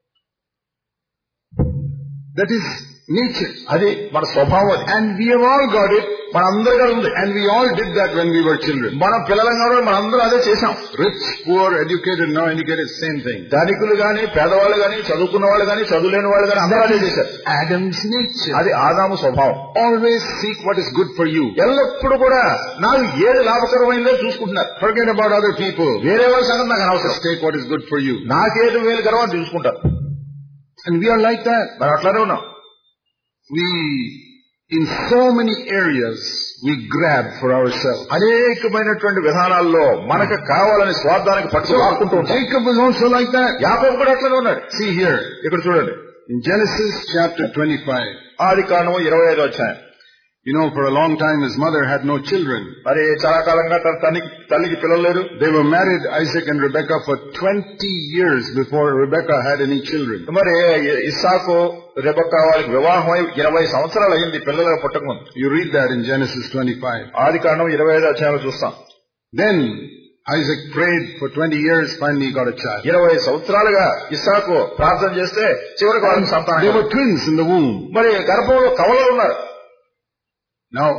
That is nature. అది మన స్వభావం అది. And we have all got it. మన అందరిగా ఉంది. And we all did that when we were children. మన పిల్లలంగా మన అందరూ అదే చేశాం. Rich, poor, educated, non educated, same thing. ధనికులు గాని, పేదవాళ్ళు గాని, చదువుకున్న వాళ్ళు గాని, చదువులేని వాళ్ళు గాని అందరూ అదే చేశారు. Adam's nature. అది ఆదాము స్వభావం. Always seek what is good for you. ఎల్లప్పుడు కూడా నాకు ఏది లాభకరమైందో చూసుకుంటున్నారు. Forget about other people. వేరే వాళ్ళ సంగతి నాకు అనవసరం. Just take what is good for you. నాకేది మేలుకరమో అని చూసుకుంటారు. And we are like that. మరి అట్లానే ఉన్నాం. We, in so many areas, we grab for ourselves. అనేకమైనటువంటి విధానాల్లో మనకు కావాలని స్వార్థానికి పట్టు లాక్కుంటూ ఉంటాం. Jacob was also like that. యాకోబు కూడా అట్లానే ఉన్నాడు. See here, ఇక్కడ చూడండి, in Genesis chapter twenty-five. ఆది కాండము ఇరవై ఐదు అధ్యాయం. You know, for a long time his mother had no children. మరి చాలా కాలంగా తన తల్లికి తల్లికి పిల్లలు లేరు. They were married, Isaac and Rebekah, for twenty years before Rebekah had any children. మరి ఇస్సాకు రెబెక్కా వారికి వివాహమై ఇరవై సంవత్సరాలు అయింది పిల్లలు పుట్టకముందు. You read that in Genesis twenty-five. ఆది కాండం ఇరవై ఐదు అధ్యాయంలో చూస్తాం. Then Isaac prayed for twenty years, finally he got a child. ఇరవై సంవత్సరాలుగా ఇస్సాకు ప్రార్థన చేస్తే చివరికి వాళ్ళకి సంతానం. They were twins in the womb. మరి గర్భంలో కవలలు ఉన్నారు. Now,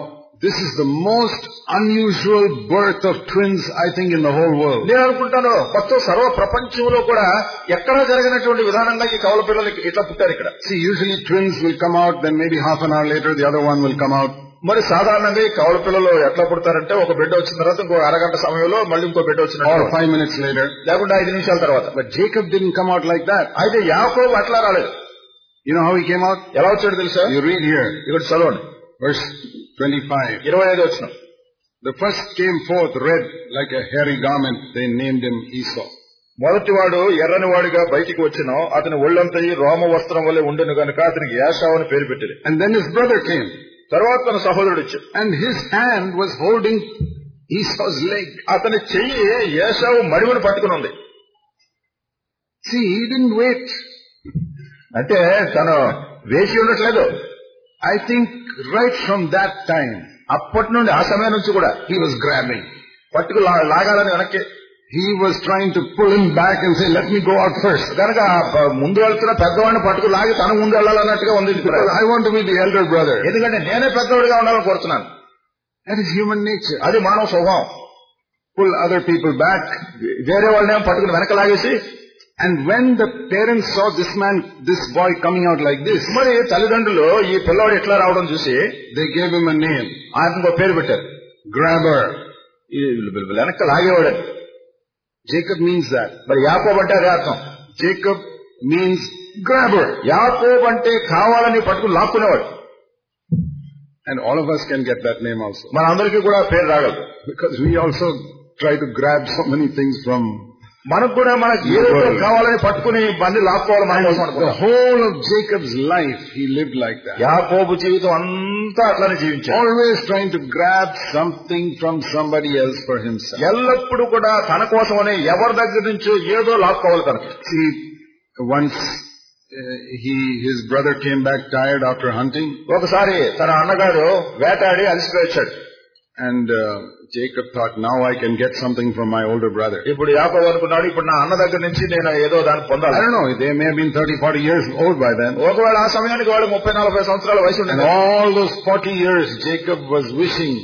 This is the most unusual birth of twins, I think, in the whole world. నేను అనుకుంటాను మొత్తం సర్వ ప్రపంచంలో కూడా ఎక్కడా జరిగినటువంటి విధానంగా ఈ కవల పిల్లలు ఇట్లా పుట్టారు ఇక్కడ. See, usually twins will come out, then maybe half an hour later the other one will come out. మరి సాధారణంగా ఈ కవల పిల్లలు ఎట్లా పుడతారంటే ఒక బిడ్డ వచ్చిన తర్వాత ఇంకో అరగంట సమయంలో మళ్ళీ ఇంకో బిడ్డ వచ్చిన or five minutes later, లేకుంటే ఐదు నిమిషాల తర్వాత. But Jacob didn't come out like that. అయితే యాకోబు అట్లా రాలేదు. You know how he came out? ఎలా వచ్చాడు తెలుసా? You read here, ఇక్కడ చదవండి, verse twenty-five. ఇరవై ఐదు వచ్చిన. The first came forth red like a hairy garment. They named him Esau. మొదటివాడు ఎర్రని వాడిగా బయటికి వచ్చిన అతని ఒళ్ళంతయి రోమ వస్త్రం వల్లే ఉండెను గనుక అతనికి ఏశావు అని పేరు పెట్టింది. And then his brother came. తర్వాత తన సహోదరుడు వచ్చాడు. And his hand was holding Esau's leg. అతని చెయ్యి ఏశావు మడిమను పట్టుకుని ఉంది. See, he didn't wait. అంటే తను వేసి ఉండట్లేదు. I think right from that time, అప్పటి నుండి ఆ సమయం నుంచి కూడా he was grabbing. పట్టుకు లాగాలని వెనక్కి. He was trying to pull him back and say, let me go out first. కనుక ముందు వెళ్తున్న పెద్దవాడిని పట్టుకు లాగి తన ముందు వెళ్ళాలన్నట్టుగా ఉంది. I want to be the elder brother. ఎందుకంటే నేనే పెద్దవాడిగా ఉండాలని కోరుతున్నాను. That is human nature. అది మానవ స్వభావం. Pull other people back. వేరే వాళ్ళని పట్టుకుని వెనక లాగేసి. And when the parents saw this man, this boy coming out like this, మరి తల్లిదండ్రులు ఈ పిల్లవాడు ఎట్లా రావడం చూసి they gave him a name. ఆయనకు ఒక పేరు పెట్టారు, Grabber. వెనక లాగేవాడు. Jacob means that. మరి యాకోబు అంటే అదే అర్థం. Jacob means grabber. యాకోబు అంటే కావాలని పట్టుకుని లాక్కునేవాడు. And all of us can get that name also. మన అందరికీ కూడా పేరు రాగలదు. Because we also try to grab so many things from. మనకు కూడా మనకు ఏదో కావాలని పట్టుకుని బండి లాక్కోవాలి మన కోసం. The whole of Jacob's life he lived like that. యాకోబు జీవితం అంతా అట్లానే జీవించాడు. Always trying to grab something from somebody else for himself. ఎల్లప్పుడు కూడా తన కోసమనే ఎవరి దగ్గర నుంచో ఏదో లాక్కోవాలి తనకి. See, once uh, he his brother came back tired after hunting. ఒకసారి తన అన్నగారు వేటాడి అలసిపోయి వచ్చాడు. And uh, Jacob thought, now I can get something from my older brother. ఇప్పుడు యాకోబు అనుకున్నాడు, ఇప్పుడు నా అన్న దగ్గర నుంచి నేను ఏదో దాన్ని పొందాలి. I don't know, they may have been thirty, forty years old by then. ఒకవేళ ఆ సమయానికి వాడు ముప్పై నలభై సంవత్సరాల వయసు ఉండేది. And all those forty years Jacob was wishing,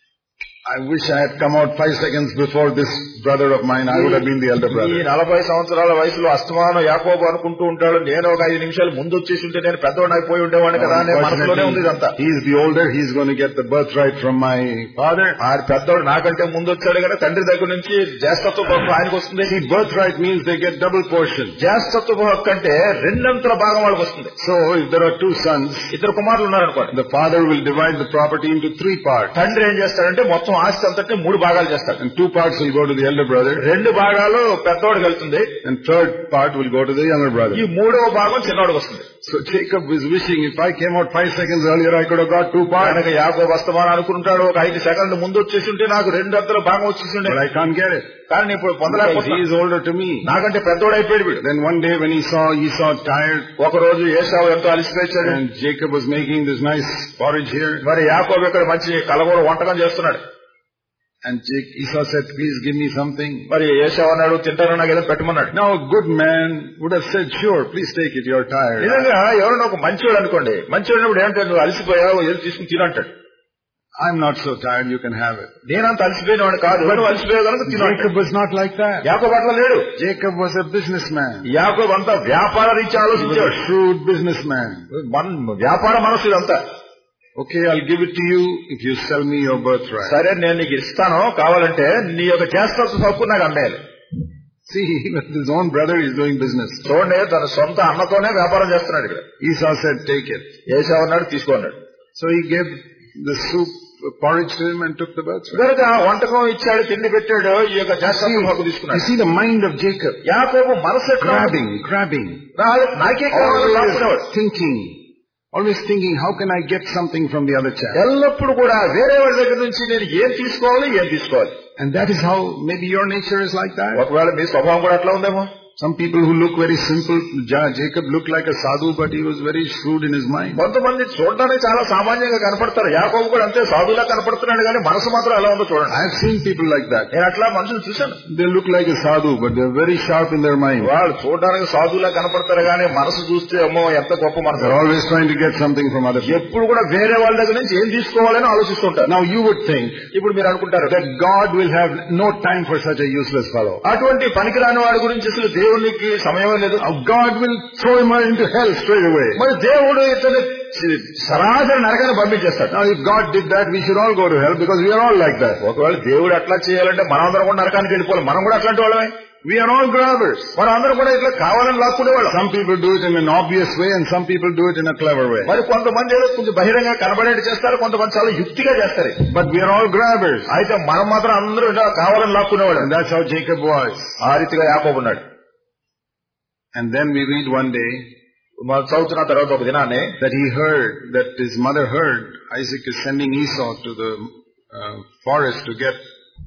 I wish I had come out five seconds before this brother of mine. I would have been the elder brother. ఈ నలభై సంవత్సరాల వయసులో అస్తమానం యాకోబు అనుకుంటూ ఉంటాడు, నేను ఒక ఐదు నిమిషాలు ముందు వచ్చేసి ఉంటే నేను పెద్దవాడిని అయిపోయి ఉండేవాడిని కదా అనే మనసులోనే ఉంది ఇదంతా. He is the older, he is going to get the birthright from my father. ఆ పెద్దవాడు నాకంటే ముందు వచ్చాడు కదా, తండ్రి దగ్గర నుంచి జ్యేష్ఠత్వ హక్కు ఆయనకు వస్తుంది. See, birthright means they get double portion. జ్యేష్ఠత్వ హక్కు అంటే రెండంతల భాగం వాళ్ళకి వస్తుంది. So if there are two sons, ఇద్దరు కుమారులు ఉన్నారనుకోండి, the father will divide the property into three parts. తండ్రి ఏం చేస్తాడంటే మొత్తం ఆస్తి అంతటి మూడు భాగాలు చేస్తాడు. And two parts will go to the elder brother. రెండు భాగాలు పెద్దవాడికి వెళ్తుంది. And third part will go to the younger brother. ఈ మూడవ భాగం చిన్నవాడికి వస్తుంది. So Jacob is wishing, if I came out five seconds earlier, I could have got two parts. కనుక యాకోబు వస్తమానం అనుకుంటాడు, ఒక ఐదు సెకండ్లు ముందు వచ్చేసి ఉంటే నాకు రెండు అంతల భాగం వచ్చేసి ఉండే. But I can't get it. కానీ ఇప్పుడు పొందలేకపోతున్నా. He is older to me. నాకంటే పెద్దోడు అయిపోయాడు వీడు. Then one day when he saw Esau tired, ఒక రోజు ఏశావు ఎంతో అలసిపోయాడు. And Jacob was making this nice porridge here. మరి యాకోబు ఇక్కడ మంచి కలగూర వంటకం చేస్తున్నాడు. And Esau said, please give me something. మరి ఏశావు అన్నాడు, తింటాను నాకు ఏదో పెట్టమన్నాడు. Now a good man would have said, sure, please take it, you're tired. నిజంగా ఎవరైనా ఒక మంచివాడు అనుకోండి, మంచివాడు ఏంటంటే నువ్వు అలసిపోయావు, ఏదో తీసుకుని తినంటాడు. I'm not so tired, you can have it. నేనంత అలసిపోయినవాడు కాదు, నువ్వు అలసిపోయావు కనుక తిను. Jacob was not like that. యాకోబు అట్లా లేడు. Jacob was a businessman. యాకోబు అంతా వ్యాపార రీత్యా ఆలోచించాడు. Shrewd businessman. వ్యాపార మనసు ఇదంతా. Okay, I'll give it to you if you sell me your birthright. సరే, నేను నీకు ఇస్తాను, కావాలంటే నీ యొక్క జ్యేష్ఠత్వ హక్కు నాకు అమ్మేయాలి. See, with his own brother is doing business. చూడండి, తన సొంత అన్నతోనే వ్యాపారం చేస్తున్నాడు ఇక్కడ. Esau said, take it. ఏశావు అన్నాడు, తీసుకోన్నాడు. So he gave the soup, porridge to him and took the birthright. కనుక వంటకం ఇచ్చాడు, తిండి పెట్టాడు, ఈ యొక్క జ్యేష్ఠత్వ హక్కు తీసుకున్నాడు. You see the mind of Jacob. యాకోబు మనసు grabbing, grabbing. నాకే కావాలి, thinking. Always thinking, how can I get something from the other child? ఎల్లప్పుడు కూడా వేరే వాళ్ళ దగ్గర నుంచి నేను ఏం తీసుకోవాలి, ఏం తీసుకోవాలి. And that is how maybe your nature is like that. ఒకవేళ మీ స్వభావం కూడా అట్లా ఉందేమో. Some people who look very simple, Jacob looked like a sadhu, but he was very shrewd in his mind. కొంతమంది చూడడానికి చాలా సామాన్యంగా కనపడతారు. యాకోబు కూడా అంతే సాధువులా కనపడుతున్నాడు, కానీ మనసు మాత్రం ఎలా ఉందో చూడండి. I have seen people like that. నేను అట్లా మనుషులు చూశాను. They look like a sadhu, but they are very sharp in their mind. వాళ్ళు చూడడానికి సాధువులా కనపడతారు, కానీ మనసు చూస్తే అమ్మో ఎంత గొప్ప మనసు. They are always trying to get something from other people. ఎప్పుడు కూడా వేరే వాళ్ళ దగ్గర నుంచి ఏం తీసుకోవాలని ఆలోచిస్తుంటారు. Now you would think, ఇప్పుడు మీరు అనుకుంటారు that God will have no time for such a useless fellow. అటువంటి పనికిరాని వాడి గురించి అసలు దేవునికి సమయం లేదు. God will throw him into hell straight away. మరి దేవుడు ఇతను సరాసరి నరకాన్ని పంపించేస్తాడు. Now if God did that, we should all go to hell, because we are all like that. ఒకవేళ దేవుడు అట్లా చేయాలంటే మనందరం కూడా నరకానికి వెళ్ళిపోవాలి. మనం కూడా అట్లాంటి వాళ్ళమే. We are all grabbers. మనం అందరం కూడా ఇట్లా కావాలని లాక్కునే వాళ్ళం. Some people do it in an obvious way, and some people do it in a clever way. మరి కొంతమంది ఏదో కొంచెం బహిరంగ కనబడేట్టు చేస్తారు, కొంతమంది చాలా యుక్తిగా చేస్తారు. But we are all grabbers. అయితే మనం మాత్రం అందరూ ఇలా కావాలని లాక్కునేవాడు. And that's how Jacob was. ఆ రీతిగా యాకోబు ఉన్నాడు. And then we read one day చదువుతున్న తర్వాత ఒక దినాన్ని that he heard, that his mother heard, Isaac is sending Esau to the uh, forest to get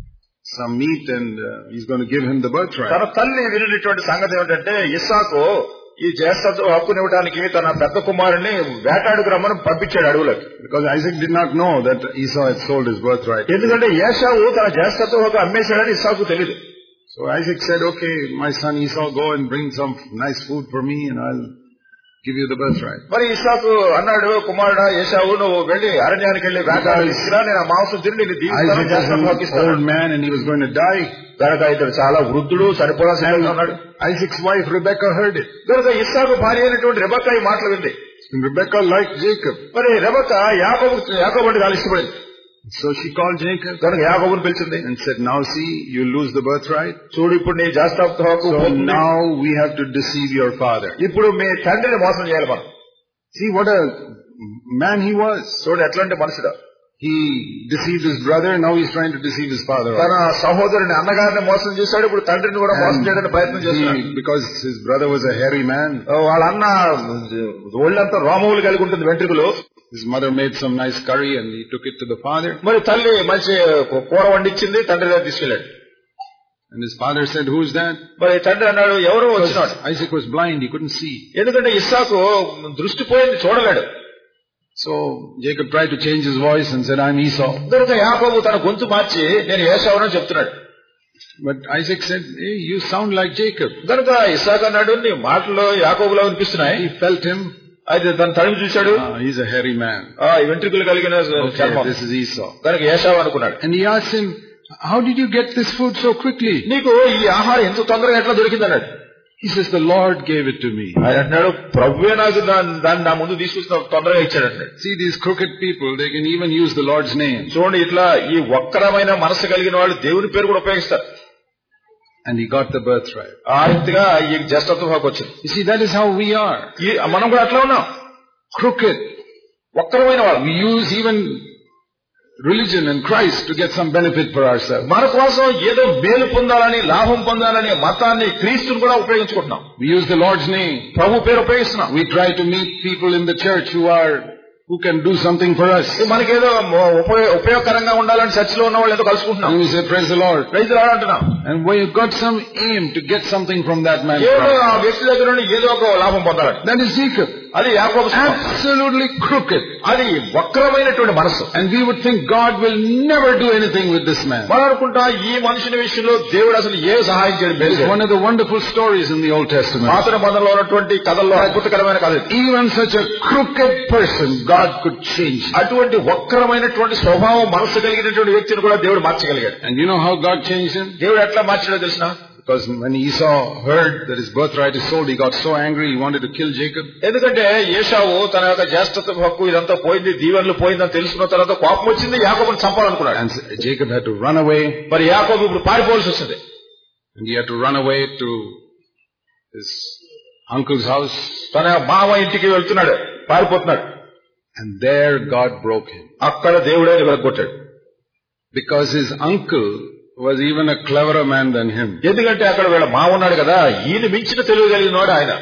some meat, and uh, he's going to give him the birthright. తన తల్లి వినినటువంటి సంగతి ఏమిటంటే, ఇస్సాకు ఈ జ్యేష్ఠత్వం హక్కునివ్వడానికి తన పెద్ద కుమారుని వేటాడుకు రమ్మని పంపించాడు అడవులకు. Because Isaac did not know that Esau had sold his birthright. ఎందుకంటే ఏశావు తన జ్యేష్ఠత్వం హక్కు అమ్మేశాడని ఇస్సాకు తెలియదు. So Isaac said, okay, my son Esau, go and bring some nice food for me, and I'll give you the birthright. మరి ఇస్సాకు అన్నాడు, కుమారుడా ఏశావు, నువ్వు వెళ్లి అరణ్యానికి వెళ్లి వేటాడు తీసుకురా, నేను ఆ మాంసం తిని నేను దీవిస్తాను. Old man, and he was going to die. కనుక ఇతడు చాలా వృద్ధుడు, చనిపోవాల్సిన ఉన్నాడు. Isaac's wife Rebecca heard it. కనుక ఇస్సాకు భార్య అయినటువంటి రెబెక్కా ఈ మాటలు వింది. Rebecca liked Jacob. మరి రెబెక్కా యాకోబు యాకోబు అంటే చాలా ఇష్టపడింది. So she called Jacob కనుక యాకోబుని పిలిచింది and said, now see, you lose the birthright. చూడు, ఇప్పుడు నీ జ్యేష్ఠత్వ హక్కు. So now we have to deceive your father. ఇప్పుడు మీ తండ్రిని మోసం చేయాలి మనం. See what a man he was. చూడు ఎట్లాంటి మనుషుడు. He deceived his brother, now he's trying to deceive his father. తన సహోదరుని అన్నగారిని మోసం చేశాడు, ఇప్పుడు తండ్రిని కూడా మోసం చేయడానికి ప్రయత్నం చేస్తున్నాడు. Because his brother was a hairy man, వాళ్ళ అన్న ఒళ్ళంతా రోమములు కలిగి ఉంటుంది, వెంట్రుకలు. His mother made some nice curry and he took it to the father. మరి తల్లి మంచి కూర వండించింది, తండ్రి దగ్గర తీసుకెళ్లాడు. And his father said, who is that? మరి తండ్రి అన్నాడు, ఎవరు వచ్చినాడు. Isaac was blind, he couldn't see. ఎందుకంటే ఇస్సాకు దృష్టి పోయింది, చూడలేడు. So Jacob tried to change his voice and said, I'm Esau. కనుక యాకోబు తన గొంతు మార్చి నేను ఏశావునని చెప్తున్నాడు. But Isaac said, hey, you sound like Jacob. కనుక ఇస్సాకు అన్నాడు, నీ మాటలు యాకోబులా వినిపిస్తున్నాయి. He felt him. అయితే తన తడిమి చూశాడు, he's a hairy man. ఈ వెంట్రుకలు కలిగిన చర్మం. This is Esau. కనుక ఏశావు అనుకున్నాడు. And he asked him, how did you get this food so quickly? నీకు ఈ ఆహారం ఎంత తొందరగా ఎట్లా దొరికింది అన్నాడు. He says, the Lord gave it to me. ఆయన అంటున్నాడు, ప్రభువే నాకు దాన్ని నా ముందు తీసుకొచ్చి తొందరగా ఇచ్చాడంటే. See, these crooked people, they can even use the Lord's name. చూడండి, ఇట్లా ఈ వక్రమైన మనసు కలిగిన వాళ్ళు దేవుని పేరు కూడా ఉపయోగిస్తారు. And he got the birthright. ఆ రీతిగా ఈ జ్యేష్ఠత్వం హక్కు వచ్చింది. You see, that is how we are. మనం కూడా అట్లా ఉన్నాం, crooked, వక్రమైన వాళ్ళు. We use even religion and Christ to get some benefit for ourselves. మన కోసం ఏదో మేలు పొందాలని, లాభం పొందాలని మతాన్ని, క్రీస్తుని కూడా ఉపయోగించుకుంటున్నాం. We use the Lord's name. ప్రభు పేరు ఉపయోగిస్తున్నాం. We try to meet people in the church who are who can do something for us. మనకేదో ఉపయోగకరంగా ఉండాలని చర్చిలో ఉన్న వాళ్ళు ఏదో కలుసుకుంటున్నాం. And we say, praise the Lord. Praise the Lord అంటున్నాం. And we've got some aim to get something from that man. ఏదో ఆ వ్యక్తి దగ్గర నుండి ఏదో ఒక లాభం పొందాలని. That is Jacob. అది యాకోబు. Absolutely crooked. అది వక్రమైనటువంటి మనసు. And we would think God will never do anything with this man. మనం అనుకుంటా ఈ మనుషుని విషయంలో దేవుడు అసలు ఏ సహాయం చేయడు. It's one of the wonderful stories in the Old Testament. పాత నిబంధనలో ఉన్నటువంటి కథల్లో అద్భుతకరమైన కథ. Even such a crooked person God could change. అటువంటి వక్రమైనటువంటి స్వభావం మనసు కలిగినటువంటి వ్యక్తిని కూడా దేవుడు మార్చగలిగాడు. And you know how God changed him? దేవుడు ఎట్లా మార్చాడో తెలుసా? Because when Esau heard that his birthright is sold, he got so angry he wanted to kill Jacob. ఎందుకంటే ఏశావు తన యొక్క జ్యేష్ఠత్వ హక్కు ఇదంతా పోయింది, దీవెనలు పోయిందని తెలుసుకున్న తర్వాత కోపం వచ్చింది, యాకోబుని చంపాలనుకున్నాడు. And Jacob had to run away. మరి యాకోబు ఇప్పుడు పారిపోవాల్సి వచ్చింది. And he had to run away to his uncle's house. తన మామ ఇంటికి వెళ్తున్నాడు, పారిపోతున్నాడు. And there God broke him. అక్కడ దేవుడే విరగొట్టాడు. Because his uncle was even a cleverer man than him. ఎందుకంటే అక్కడ వీళ్ళ మామ ఉన్నాడు కదా, ఈయన మించిన తెలివి కలిగిన వాడు ఆయన.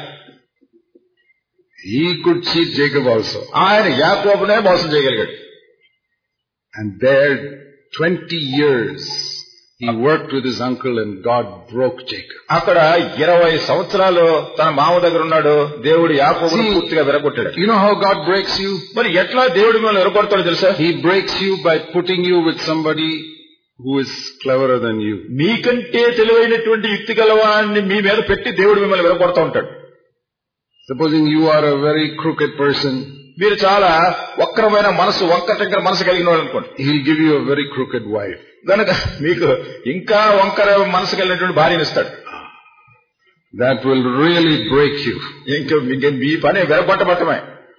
He could cheat Jacob also. ఆయన యాకోబునే మోసం చేయగలిగాడు. And there twenty years He worked with his uncle and God broke Jacob. అక్కడ ఇరవై సంవత్సరాలు తన మామ దగ్గర ఉన్నాడు. దేవుడు యాకోబును పూర్తిగా విరగొట్టాడు. You know how God breaks you? మరి ఎట్లా దేవుడు మిమ్మల్ని విరగొడతాడో తెలుసా? He breaks you by putting you with somebody who is cleverer than you. మీకంటే తెలివైనటువంటి యుక్తి గలవాడిని మీ మీద పెట్టి దేవుడు మిమ్మల్ని విరగొడతా ఉంటాడు. Supposing you are a very crooked person, మీరు చాలా వక్రమైన మనసు వంకర టెంకర మనసు కలిగిన వాడు అనుకోండి. He'll give you a very crooked wife. గనక మీకు ఇంకా వంకర మనసు కలిగినటువంటి భార్యను ఇస్తాడు. That will really break you. ఇంకా మీ పని విరగొట్టబట్టమే.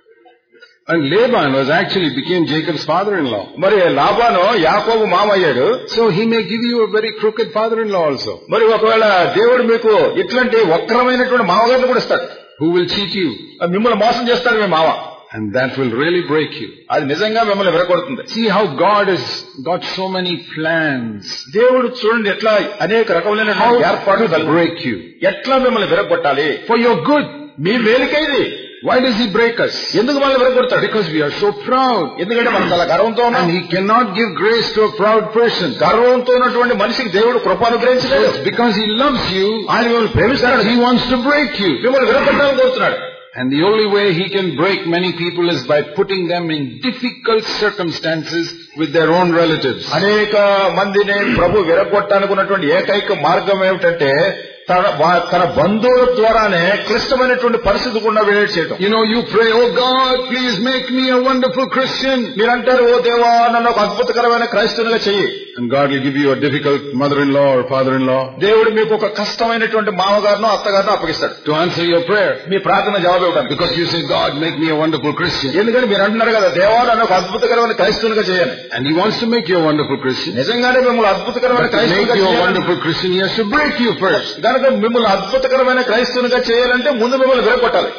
And Laban was actually became Jacob's father-in-law. మరి లాబాను యాకోబు మామ అయ్యాడు. So he may give you a very crooked father-in-law also. మరి ఒకవేళ దేవుడు మీకు ఇట్లాంటి వక్రమైనటువంటి మామగారిని కూడా ఇస్తాడు. Who will cheat you? మిమ్మల్ని మోసం చేస్తాడు మీ మామ. And that will really break you. అది నిజంగా మిమ్మల్ని విరగొడుతుంది. See how God has got so many plans. దేవుడు చూడండి ఎట్లా అనేక రకములైన ఏర్పాట్లు break you. ఎట్లా మిమ్మల్ని విరగొట్టాలి. For your good. Me మేలుకైది. Why does he break us? ఎందుకు మనల్ని విరగొడతాడు? Because we are so proud. ఎందుకంటే మనం చాలా గర్వంతో ఉన్నాం. And he cannot give grace to a proud person. గర్వంతో ఉన్నటువంటి మనిషికి దేవుడు కృప అనుగ్రహించలేదు. Because he loves you. ఆయన మిమ్మల్ని ప్రేమిస్తాడు. He wants to break you. మిమ్మల్ని విరగొట్టాలని కోరుతున్నాడు. And the only way he can break many people is by putting them in difficult circumstances with their own relatives. అనేక మందిని ప్రభు విరగొట్టాలనుకున్నటువంటి ఏకైక మార్గం ఏమిటంటే తన తన బంధువుల ద్వారానే క్లిష్టమైనటువంటి పరిస్థితి గుండా వెళ్ళేది చేయడం. You know, you pray, oh God, please make me a wonderful Christian. మీరంటారు, ఓ దేవా నన్ను ఒక అద్భుతకరమైన క్రైస్తవునిగా చెయ్యి. And God will give you a difficult mother-in-law or father-in-law. దేవుడు మీకు ఒక కష్టమైనటువంటి మామగారినో అత్తగారినో అప్పగిస్తాడు. To answer your prayer. మీ ప్రార్థన జవాబు ఇవ్వడానికి. Because you say, God, make me a wonderful Christian. ఎందుకంటే మీరు అంటున్నారు కదా, దేవా నన్ను ఒక అద్భుతకరమైన క్రైస్తవునిగా చేయాలి. And he wants to make you a wonderful Christian. నిజంగానే మిమ్మల్ని అద్భుతకరమైన క్రైస్తవునిగా చేయాలి. Make you a wonderful Christian, he has to break you first. కనుక మిమ్మల్ని అద్భుతకరమైన క్రైస్తవునిగా చేయాలంటే ముందు మిమ్మల్ని విరగొట్టాలి.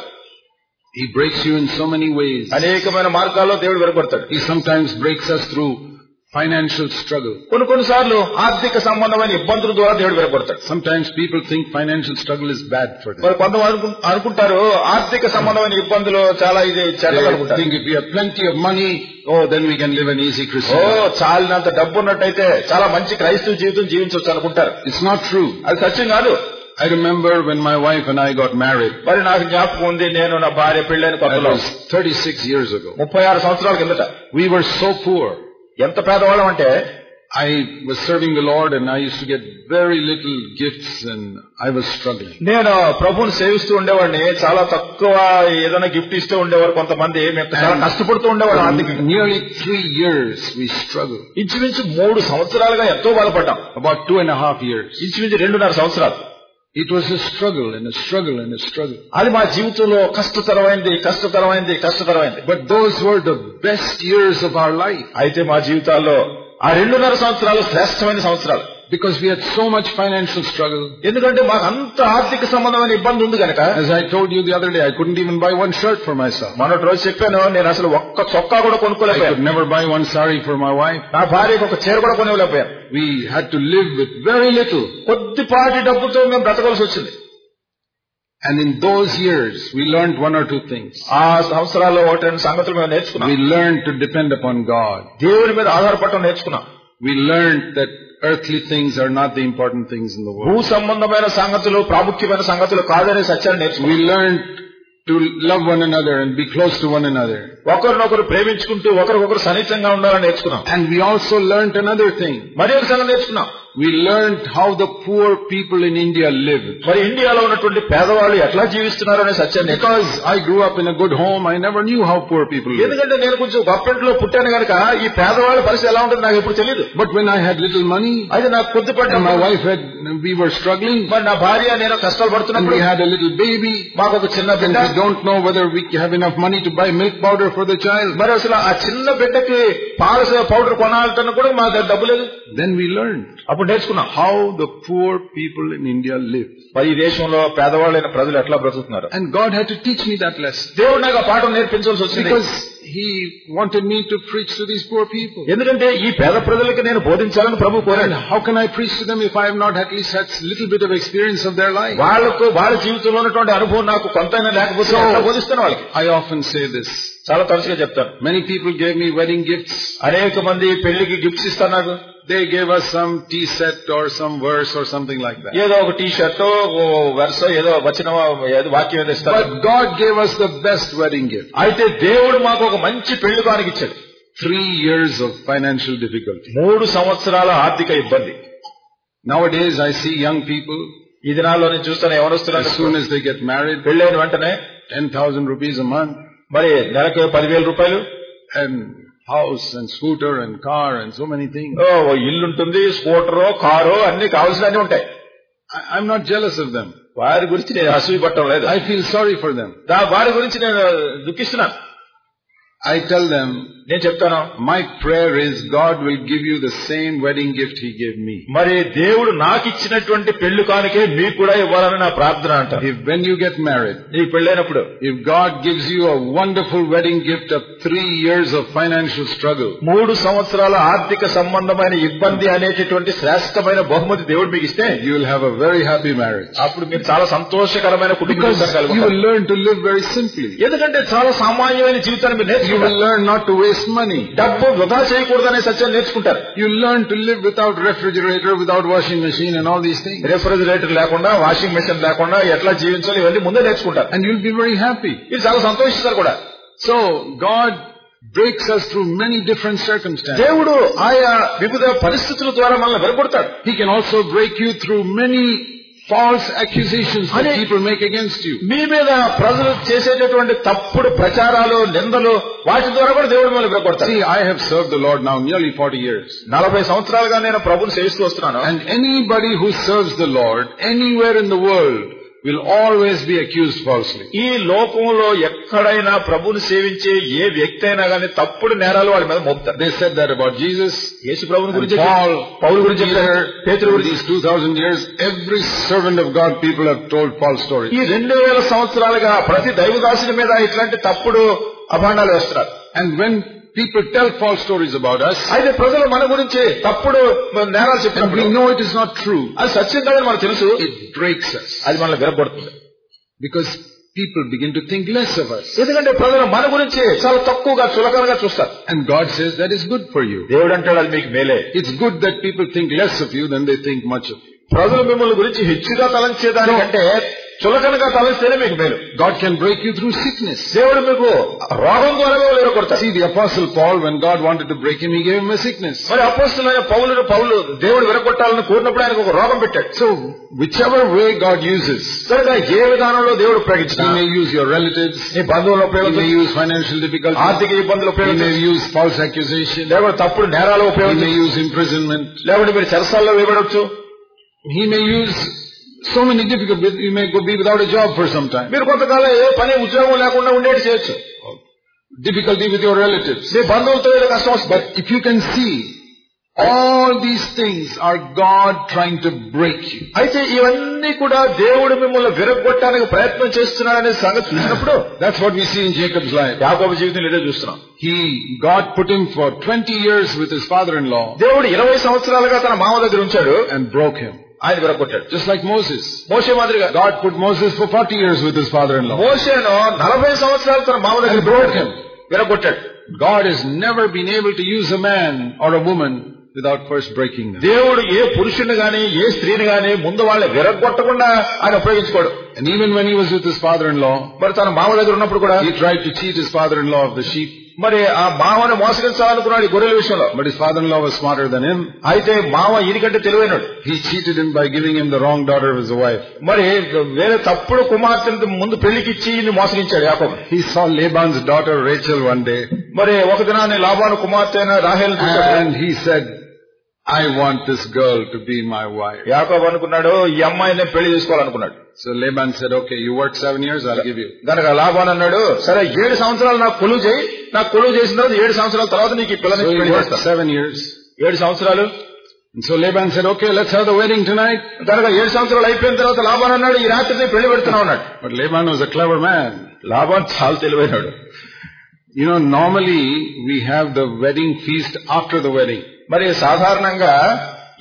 He breaks you in so many ways. అనేకమైన మార్గాల్లో దేవుడు విరగొడతాడు. He sometimes breaks us through financial struggle. కొన్ని కొన్నిసార్లు ఆర్థిక సంబంధమైన ఇబ్బందుల ద్వారా దేవుడు విరగొడతాడు. Sometimes people think financial struggle is bad for them. మరి కొంతమంది అనుకుంటారు ఆర్థిక సంబంధమైన ఇబ్బందులు చాలా ఇది చెడ్డగా అనుకుంటారు. Think if we have plenty of money, oh then we can live an easy Christian life. ఓ చాలినంత డబ్బు ఉన్నట్టయితే చాలా మంచి క్రైస్తవ జీవితం జీవించవచ్చు అనుకుంటారు. It's not true. అది సత్యం కాదు. I remember when my wife and I got married. మరి నాకు జ్ఞాపకం ఉంది, నేను నా భార్య పెళ్ళైన కొత్తలో thirty-six years ago. ముప్పై ఆరు సంవత్సరాల కిందట. We were so poor. ఎంత పేదవాళ్ళం అంటే I was serving the Lord and I used to get very little gifts and I was struggling. నేను ప్రభువుని సేవిస్తూ ఉండేవాడిని, చాలా తక్కువ ఏదైనా గిఫ్ట్ ఇస్తూ ఉండేవారు కొంతమంది. మేము చాలా కష్టపడుతూ ఉండేవాడు. ఆర్థికంగా nearly three years we struggled. ఇంచుమించు మూడు సంవత్సరాలుగా ఎంతో బాధపడ్డాం. About two and a half years. ఇంచుమించు రెండున్నర సంవత్సరాలు. It was a struggle and a struggle and a struggle. అది మా జీవితంలో కష్టతరమైంది కష్టతరమైంది కష్టతరమైంది. But those were the best years of our life. అయితే మా జీవితాల్లో ఆ రెండున్నర సంవత్సరాలు శ్రేష్టమైన సంవత్సరాలు. Because we had so much financial struggle. ఎందుకంటే మాకు అంత ఆర్థిక సంబంధమైన ఇబ్బంది ఉంది కనుక. As I told you the other day, I couldn't even buy one shirt for myself. మొన్నటి రోజు చెప్పాను, నేను అసలు ఒక్క చొక్కా కూడా కొనుక్కోలేకపోయాను. I could never buy one sari for my wife. నా భార్యకు ఒక చీర కూడా కొనివ్వలేకపోయాను. We had to live with very little. కొద్దిపాటి డబ్బుతో మేము బ్రతకవలసి వచ్చింది. And in those years, we learned one or two things. ఆ సంవత్సరాల్లో ఒకటి రెండు సంగతులు మేము నేర్చుకున్నాం. We learned to depend upon God. దేవుడి మీద ఆధారపడటం నేర్చుకున్నాం. We learned that earthly things are not the important things in the world. భూ సంబంధమైన సంగతులు ప్రాముఖ్యమైన సంగతులు కాదనే సత్యాన్ని నేర్చుకున్నాం. We learned to love one another and be close to one another. ఒకరినొకరు ప్రేమించుకుంటూ ఒకరికొకరు సన్నిహితంగా ఉండాలని నేర్చుకున్నాం. And we also learned another thing. మరి ఒక సంగతి నేర్చుకున్నాం. We learned how the poor people in India live. మరి ఇండియాలో ఉన్నటువంటి పేదవాళ్ళు ఎట్లా జీవిస్తున్నారు అనే సత్యాన్ని. Because I grew up in a good home, I never knew how poor people live. ఎందుకంటే నేను కొంచెం గొప్పంట్లో పుట్టాను కనుక ఈ పేదవాళ్ళ పరిస్థితి ఎలా ఉంటుంది నాకు ఎప్పుడు తెలియదు. But when I had little money, అయితే నాకు కొద్దిపాటి, my wife had, we were struggling. మరి నా భార్య నేను కష్టాలు పడుతున్నప్పుడు, we had a little baby, మాకు ఒక చిన్న బిడ్డ. We don't know whether we have enough money to buy milk powder for the child. మరి అసలు ఆ చిన్న బిడ్డకి పాల పౌడర్ కొనాలన్నా కూడా మా దగ్గర డబ్బు లేదు. Then we learned. అప్పుడు నేర్చుకున్నాం how the poor people in India live. మరి ఈ దేశంలో పేదవాళ్ళైన ప్రజలు ఎట్లా బ్రతుకుతున్నారు. And God had to teach me that lesson. దేవుడు నాకు ఆ పాఠం నేర్పించాల్సి వచ్చింది. Because He wanted me to preach to these poor people. ఎందుకంటే ఈ పేద ప్రజలకు నేను బోధించాలని ప్రభు కోరాడు. How can I preach to them if I have not at least had a little bit of experience of their life? వాళ్ళకు వాళ్ళ జీవితంలో ఉన్నటువంటి అనుభవం నాకు కొంతైనా లేకపోతే బోధిస్తాను వాళ్ళకి. I often say this. చాలా తరచుగా చెప్తాను. Many people gave me wedding gifts. అనేక మంది పెళ్లికి గిఫ్ట్స్ ఇస్తారు నాకు. they gave us some tea set or some verse or something like that. ఏదో ఒక టీ షర్ట్ వెర్సో ఏదో వచనం ఏదో వాక్యం ఏదో ఇస్తారు. But God gave us the best wedding gift. అయితే దేవుడు మాకు ఒక మంచి పెళ్లి కానుక ఇచ్చాడు. Three years of financial difficulty. మూడు సంవత్సరాల ఆర్థిక ఇబ్బంది. Nowadays I see young people, ఈ దినాల్లో నేను చూస్తాను ఎవరొస్తున్నారు, as soon as they get married, పెళ్ళైన వెంటనే ten thousand rupees a month, మరి నెలకు పదివేల రూపాయలు, and house and scooter and car and so many things. ఓ ఇల్లు ఉంటుంది, స్కూటరో కారో అన్ని కావాల్సినవి ఉంటాయి. I'm not jealous of them. వారి గురించి నేను అసూయ పట్టడం లేదు. I feel sorry for them. వారి గురించి నేను దుఃఖిస్తున్నాను. I tell them, నేను చెప్తాను, my prayer is God will give you the same wedding gift He gave me. మరి దేవుడు నాకు ఇచ్చినటువంటి పెళ్లి కానుకే మీకు కూడా ఇవ్వాలని నా ప్రార్థన అంట. If when you get married, నీకు పెళ్ళైనప్పుడు, if God gives you a wonderful wedding gift of three years of financial struggle, మూడు సంవత్సరాల ఆర్థిక సంబంధమైన ఇబ్బంది అనేటటువంటి శ్రేష్టమైన బహుమతి దేవుడు మీకు ఇస్తే, you will have a very happy marriage. అప్పుడు మీరు చాలా సంతోషకరమైన కుటుంబం కలుగుతారు. You will learn to live very simply. ఎందుకంటే చాలా సామాన్యమైన జీవితాన్ని మీరు నేర్చుకుంటారు. You will learn not to waste money. డబ్బు వృధా చేయకూడదనే సత్యాన్ని నేర్చుకుంటారు. You learn to live without refrigerator, without washing machine and all these things. Refrigerator లేకుండా, వాషింగ్ మెషిన్ లేకుండా ఎట్లా జీవించాలి ఇవన్నీ ముందే నేర్చుకుంటారు. And you'll be very happy. ఇది చాలా సంతోషిస్తారు కూడా. So God breaks us through many different circumstances. దేవుడు ఆయా వివిధ పరిస్థితుల ద్వారా మనల్ని వెలుగొడతాడు. He can also break you through many false accusations that people make against you. మీ మీద ప్రజలు చేసేటటువంటి తప్పుడు ప్రచారాలు, నిందలు, వాటి ద్వారా కూడా దేవుడు మనల్ని వెలుగొడతాడు. See, I have served the Lord now nearly forty years. నలభై సంవత్సరాలుగా నేను ప్రభువుని సేవిస్తూ వస్తున్నాను. And anybody who serves the Lord anywhere in the world will always be accused falsely. ఈ లోకంలో ఎక్కడైనా ప్రభువుని సేవించే ఏ వ్యక్తి అయినా గానీ తప్పుడు నేరాలు వాడి మీద మోపుతారు. They said that about Jesus, యేసు ప్రభువుని గురించి, Paul, పౌలు గురించి, పేతురు గురించి. These two thousand years, every servant of God people have told false stories. ఈ రెండు వేల సంవత్సరాలుగా ప్రతి దైవదాసుని మీద ఇట్లాంటి తప్పుడు అభాండాలు వేస్తున్నారు. And when people tell false stories about us, అయితే ప్రజలు మన గురించి తప్పుడు నేరాలు చెప్తారు. and we know it is not true, అది సత్యం కాదని మనకు తెలుసు. it breaks us. అది మనల్ని విరగొడుతుంది. Because people begin to think less of us. ఎందుకంటే ప్రజలు మన గురించి చాలా తక్కువగా, చులకనగా చూస్తారు. And God says that is good for you. దేవుడు అంటాడు అది మీకు మేలే. It's good that people think less of you than they think much of you. ప్రజలు మిమ్మల్ని గురించి హెచ్చుగా తలంచేదానికంటే చులకనగా తలస్తేనే మీకు మేలు. God can break you through sickness. దేవుడు మీకు రోగం ద్వారా విరగొడతాడు. See, the apostle Paul, when God wanted to break him, he gave him a sickness. మరి అపోస్తలుడైన పౌలును పౌలు దేవుడు విరగొట్టాలని కోరినప్పుడు ఆయనకు ఒక రోగం పెట్టాడు. So whichever way God uses, సరిగా ఏ విధానంలో దేవుడు ఉపయోగించినా, He may use your relatives, నీ బంధువులను He may ఉపయోగించి, use financial difficulties, ఆర్థిక ఇబ్బందులు He ఉపయోగించి, may use false accusation, లేకపోతే తప్పుడు నేరాలు He ఉపయోగించి, may use imprisonment, లేకపోతే మీరు చెరసాల్లో వేయబడవచ్చు. He may use so many difficulties. You may go be without a job for some time. మీరు కొంతకాలం ఏ పని ఉద్యోగం లేకుండా ఉండేది చేయొచ్చు. Difficulty with your relatives. మీ బంధువులతో ఏదో కష్టం వస్తుంది. But if you can see, all these things are God trying to break you. అయితే ఇవన్నీ కూడా దేవుడు మిమ్మల్ని విరగొట్టడానికి ప్రయత్నం చేస్తున్నాడనే సంగతి చూసినప్పుడు, that's what we see in Jacob's life. యాకోబు జీవితంలో ఇదే చూస్తున్నాం. He, God put him for twenty years with his father-in-law. దేవుడు ఇరవై సంవత్సరాలుగా తన మామ దగ్గర ఉంచాడు, and broke him. ఆయన విరగొట్టాడు. Just like Moses. మోషే మాదిరిగా God put Moses for forty years with his father-in-law. మోషేను నలభై సంవత్సరాలు తన మామ దగ్గర broke him. విరగొట్టాడు. God has never been able to use a man or a woman without first breaking them. దేవుడు ఏ పురుషుని గాని ఏ స్త్రీని గాని ముందు వాళ్ళని విరగొట్టకుండా ఆయన ఉపయోగించుకోడు. And even when he was with his father-in-law, మరి తన మామ దగ్గర ఉన్నప్పుడు కూడా he tried to cheat his father-in-law of the sheep. మరి ఆ మామని మోసగించాలనుకున్నాడు ఈ గొర్రెల విషయంలో. But his father-in-law was smarter than him. అయితే మామ ఈయనకంటే తెలివైనడు. He cheated him by giving him the wrong daughter as a wife. మరి వేరే తప్పుడు కుమార్తెను ముందు పెళ్లికిచ్చి ఈయన్ని మోసగించాడు యాకోబు. He saw Laban's daughter Rachel one day. మరి ఒక దినాన్ని లాబాను కుమార్తె అయిన రాహేలు చూశాడు. And he said, I want this girl to be my wife. యాకోబు అనుకున్నాడు ఈ అమ్మాయిని పెళ్లి చేసుకోవాలనుకున్నాడు. So Laban said, okay, you work seven years, I'll give you. గనక లాబాను అన్నాడు, సరే ఏడు సంవత్సరాలు నాకు కొలువు చేయి, నాకు కొలువు చేసిన తర్వాత ఏడు సంవత్సరాల తర్వాత నీకు ఈ పిల్లని So he పెళ్లి worked చేస్తాను. seven years. ఏడు సంవత్సరాలు. And so Laban said, okay, let's have the wedding tonight. కనుక ఏడు సంవత్సరాలు అయిపోయిన తర్వాత లాబాను అన్నాడు, ఈ రాత్రి పెళ్లి పెడుతున్నావు అన్నాడు. But Laban was a clever man. Laban చాలా తెలివైనాడు. You know, normally we have the wedding feast after the wedding. మరి సాధారణంగా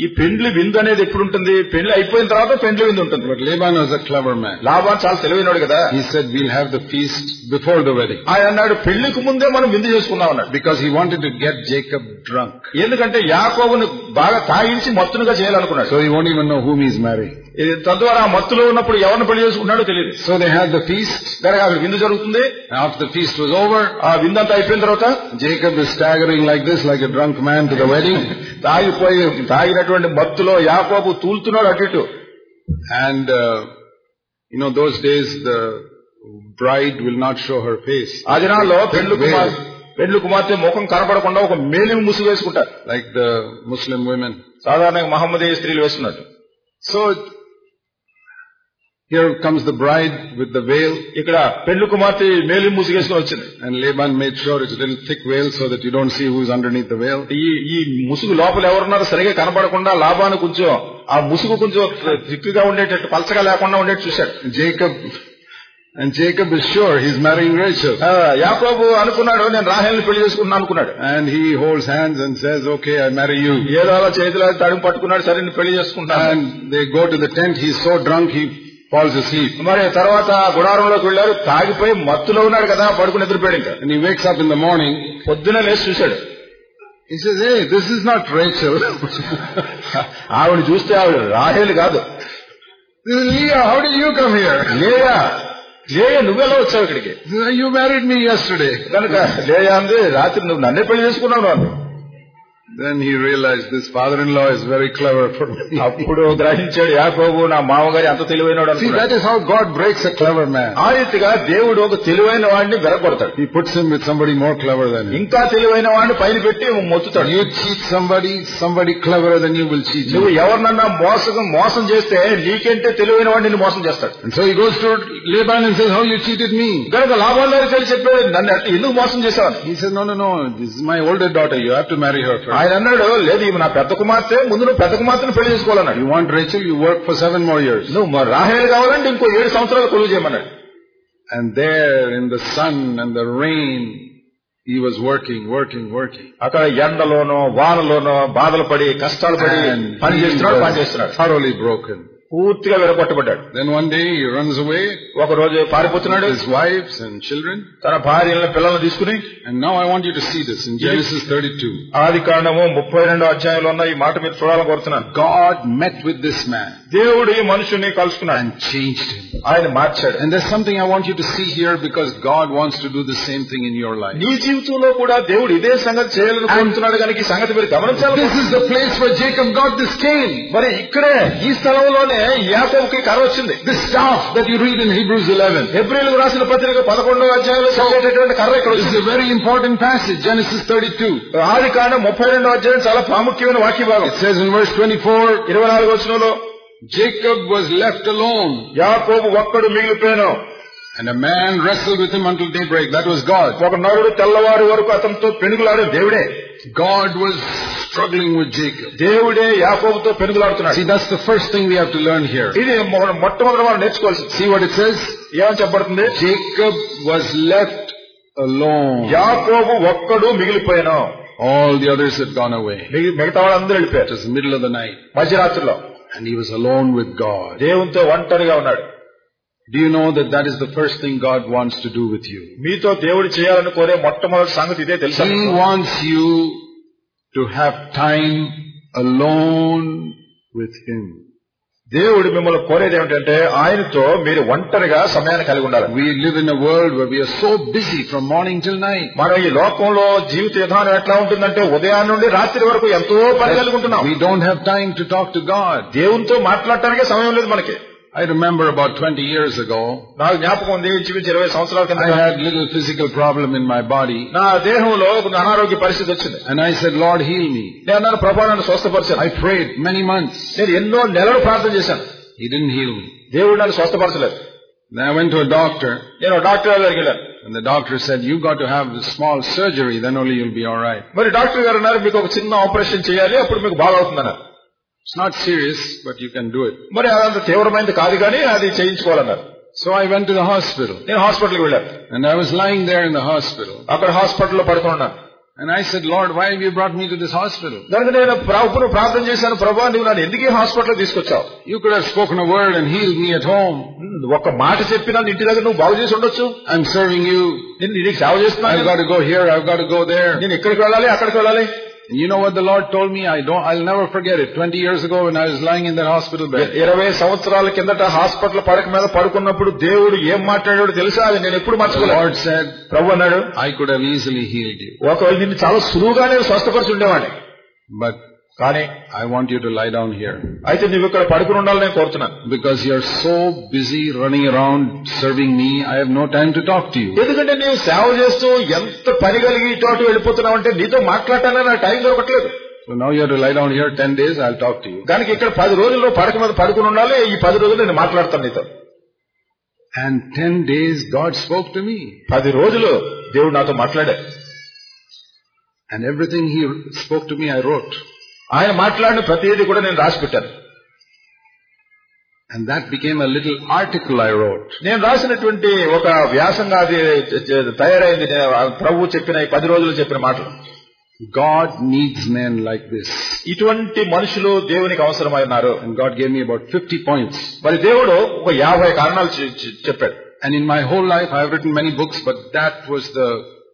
ఈ పెండ్లి విందు అనేది ఎప్పుడు ఉంటుంది? పెండ్లి అయిపోయిన తర్వాత పెండ్లి విందు ఉంటుంది. But Laban was a clever man. Laban చాలా తెలివైనవాడు కదా. He said, we'll have the feast before the wedding. ఆయన అన్నాడు పెళ్లికి ముందే మనం విందు చేసుకుందాం అన్నాడు. Because he wanted to get Jacob drunk. ఎందుకంటే యాకోబును బాగా తాగించి మత్తునుగా చేయాలనుకున్నాడు. So he won't even know whom he's marrying. తద్వారా మత్తులో ఉన్నప్పుడు ఎవరిని పెళ్లి చేసుకుంటాడో తెలియదు. So they had the feast. కనుక అక్కడ విందు జరుగుతుంది. After the feast was over, ఆ విందంతా అయిపోయిన తర్వాత Jacob is staggering like this, like a drunk man to the wedding. తాగిపోయి తాగినటువంటి మత్తులో యాకోబు తూలుతున్నాడు అటు ఇటు. And uh, you know, those days the bride will not show her face. ఆ దినాల్లో పెండ్లి కుమార్ పెండ్లి కుమార్తె ముఖం కనపడకుండా ఒక మేలిమి ముసుగు వేసుకుంటారు. Like the Muslim women. సాధారణంగా మహమ్మదీయ స్త్రీలు వేసుకున్నట్టు. So here comes the bride with the veil. ఇక్కడ పెండ్లి కుమార్తె మేలిమి ముసుగు వేసుకుని వచ్చింది. And Laban made sure it's a little thick veil so that you don't see who's underneath the veil. ఈ ఈ ముసుగు లోపల ఎవరున్నారో సరిగా కనపడకుండా లాబాను కొంచెం ఆ ముసుగు కొంచెం థిక్గా ఉండేటట్టు పలచగా లేకుండా ఉండేట్టు చూశాడు. Jacob And Jacob is sure he's marrying Rachel. యాకోబు అనుకున్నాడు నేను రాహేలుని పెళ్లి చేసుకున్నాను అనుకున్నాడు. And he holds hands and says, okay, I marry you. ఏదో అలా చేతిలో తడుము పట్టుకున్నాడు, సరే నేను పెళ్లి చేసుకుంటాను. And they go to the tent. He's so drunk he falls asleep. మరి తర్వాత గుడారంలోకి వెళ్లారు, తాగిపోయి మత్తులో ఉన్నాడు కదా, పడుకుని నిద్రపోయాడు. ఇంకా And he wakes up in the morning. పొద్దున లేచి చూశాడు. He says, hey, this is not Rachel. ఆవిడ చూస్తే ఆవిడ రాహేలు కాదు. This is Leah. How did you come here? లేయా లేయా నువ్వెలా వచ్చావు ఇక్కడికి? You married me yesterday. కనుక లేయా అంది, రాత్రి నువ్వు నన్నే పెళ్లి చేసుకున్నావు అన్నాడు. Then he realized this father-in-law is very clever for me. అప్పుడు గ్రహించాడు యాకోబు, నా మామగారి అంత తెలివైనవాడు. See, that is how God breaks a clever man. ఆ రీతిగా దేవుడు ఒక తెలివైన వాడిని వెరగొడతాడు. He puts him with somebody more clever than him. ఇంకా తెలివైన వాడిని పైన పెట్టి మొత్తుతాడు. You cheat somebody, somebody cleverer than you will cheat you. నువ్వు ఎవరినన్నా మోసం మోసం చేస్తే నీకంటే తెలివైన వాడిని నిన్ను మోసం చేస్తాడు. And so he goes to Laban and says, how you cheated me? కనుక లాబాను గారికి వెళ్ళి చెప్పాడు, నన్ను ఎందుకు మోసం చేశావు? He said, no, no, no, this is my older daughter. You have to marry her first. ఆయన అన్నాడు, లేదు ఈమె నా పెద్ద కుమార్తె, ముందు నువ్వు పెద్ద కుమార్తెను పెళ్లి చేసుకోవాలన్నాడు. You want Rachel, you work for seven more years. నువ్వు రాహేలు కావాలంటే ఇంకో ఏడు సంవత్సరాలు కొలువు చేయమన్నాడు. And there in the sun and the rain, he was working, working, working. అక్కడ ఎండలోనో వానలోనో బాధలు పడి కష్టాలు పడి పని చేస్తున్నాడు పని చేస్తున్నాడు thoroughly broken. పూర్తిగా విరగొట్టబడ్డాడు. Then one day he runs away. ఒక రోజు పారిపోతున్నాడు. His wives and children. తన భార్యలను పిల్లలను తీసుకుని. And now I want you to see this in Genesis thirty-two. ఆది కాండము ముప్పై రెండో అధ్యాయంలో ఉన్న ఈ మాట మీరు చూడాలని కోరుతున్నాను. God met with this man. దేవుడు ఈ మనుషుని కలుసుకున్నాడు and changed him. ఆయన మార్చాడు. And there's something I want you to see here because God wants to do the same thing in your life. నీ జీవితంలో కూడా దేవుడు ఇదే సంగతి చేయాలని కోరుతున్నాడు కనుక ఈ సంగతి మీరు గమనించాలి. This is the place where Jacob got this cane. మరి ఇక్కడే ఈ స్థలంలోనే యాకోబుకి కర్ర వచ్చింది. The staff that you read in Hebrews eleven. హెబ్రీయులకు రాసిన పత్రిక పదకొండవ అధ్యాయంలో చదివేటటువంటి కర్ర ఇక్కడ వచ్చింది. This is a very important passage, Genesis thirty-two. ఆది కాండం ముప్పై రెండవ అధ్యాయం చాలా ప్రాముఖ్యమైన వాక్య భాగం. It says in verse twenty-four, ఇరవై నాలుగవ వచనంలో Jacob was left alone. యాకోబు ఒక్కడు మిగిలిపోయాను. And a man wrestled with him until daybreak. That was God. ఒక నరుడు తెల్లవారి వరకు అతనితో పెనుగులాడే దేవుడే. God was struggling with Jacob. దేవుడే యాకోబుతో పెనుగులాడుతున్నాడు. See, that's the first thing we have to learn here. ఇది మొట్టమొదటి మనం నేర్చుకోవాల్సింది. See what it says? ఏమని చెప్పబడుతుంది? Jacob was left alone. యాకోబు ఒక్కడు మిగిలిపోయాను. All the others had gone away. మిగతా వాళ్ళందరూ వెళ్ళిపోయారు. It was the middle of the night. మధ్యరాత్రిలో. And he was alone with God. దేవునితో ఒంటరిగా ఉన్నాడు. Do you know that that is the first thing God wants to do with you? మీతో దేవుడు చేయాలని కోరే మొట్టమొదటి సంగతి ఇదే తెలుసా? He wants you to have time alone with him. దేవుడు మిమ్మల్ని కోరేది ఏమిటంటే ఆయనతో మీరు ఒంటరిగా సమయాన్ని కలిగి ఉండాలి. We live in a world where we are so busy from morning till night. మనం ఈ లోకంలో జీవిత విధానం ఎట్లా ఉంటుందంటే ఉదయం నుండి రాత్రి వరకు ఎంతో పని కలిగి ఉంటున్నాం. We don't have time to talk to God. దేవునితో మాట్లాడటానికే సమయం లేదు మనకి. I remember about twenty years ago, నాకు జ్ఞాపకం ఉంది, ఇంచుమించు ఇరవై సంవత్సరాల కింద I had little physical problem in my body. నా దేహంలో ఒక అనారోగ్య పరిస్థితి వచ్చింది. And I said, Lord, heal me. నేను అన్నాను, ప్రభువా నన్ను స్వస్థపరచండి. I prayed many months. నేను ఎన్నో నెలలు ప్రార్థన చేశాను. He didn't heal me. దేవుడు నన్ను స్వస్థపరచలేదు. Then I went to a doctor. నేను డాక్టర్ దగ్గరికి వెళ్ళాను. And the doctor said, you got to have a small surgery, then only you'll be all right. మరి డాక్టర్ గారు అన్నారు, మీకు ఒక చిన్న ఆపరేషన్ చేయాలి, అప్పుడు మీకు బాగా అవుతుందన్నారు. It's not serious, but you can do it. మరి అదంత తీవ్రమైనది కాదు కానీ అది చేయించుకోవాలన్నారు. So I went to the hospital. నేను హాస్పిటల్కి వెళ్ళాను. And I was lying there in the hospital. అక్కడ హాస్పిటల్లో పడుకున్నాను. And I said, Lord, why have you brought me to this hospital? దానికి నేను ప్రభువును ప్రార్థన చేశాను, ప్రభువా నువ్వు నన్ను ఎందుకు ఈ హాస్పిటల్ తీసుకొచ్చావు? You could have spoken a word and healed me at home. ఒక మాట చెప్పినా ఇంటి దగ్గర నువ్వు బాగు చేసి ఉండొచ్చు. I'm serving you. నేను నీకు సేవ చేస్తున్నాను. I've got to go here, I've got to go there. నేను ఇక్కడికి వెళ్ళాలి, అక్కడికి వెళ్ళాలి. You know what the Lord told me? I don't, I'll never forget it. Twenty years ago when I was lying in that hospital bed. ఇరవై సంవత్సరాల కిందట హాస్పిటల్ పడక మీద పడుకున్నప్పుడు దేవుడు ఏం మాట్లాడాడో తెలుసా? అది నేను ఎప్పుడు మర్చిపోలేదు. The Lord said, ప్రభు అన్నాడు, I could have easily healed you. ఒకవేళ నిన్ను చాలా సులువుగా నేను స్వస్థపరిచి ఉండేవాడిని. But కానీ I want you to lie down here. అయితే నువ్వు ఇక్కడ పడుకుని ఉండాలని నేను కోరుతున్నాను. Because you're so busy running around serving me, I have no time to talk to you. ఎందుకంటే నీవు సేవ చేస్తూ ఎంత పని కలిగి ఇటు అటు వెళ్ళిపోతున్నావు అంటే నీతో మాట్లాడటానికి నాకు టైం దొరకట్లేదు. So now you have to lie down here ten days, I'll talk to you. దానికి ఇక్కడ పది రోజుల్లో పడక మీద పడుకుని ఉండాలి. ఈ పది రోజులు నేను మాట్లాడతాను నీతో. And ten days God spoke to me. పది రోజులు దేవుడు నాతో మాట్లాడాడు. And everything He spoke to me, I wrote. ఆయన మాట్లాడిన ప్రతిదీ కూడా నేను రాసి పెట్టాను. And that became a little article I wrote. నేను రాసినటువంటి ఒక వ్యాసంగా అది తయారైంది. ప్రభువు చెప్పిన పది రోజులు చెప్పిన మాటలు. God needs men like this. ఇటువంటి మనుషులు దేవునికి అవసరమైనారు. And God gave me about fifty points. మరి దేవుడు ఒక యాభై కారణాలు చెప్పాడు. And in my whole life I have written many books, but that was the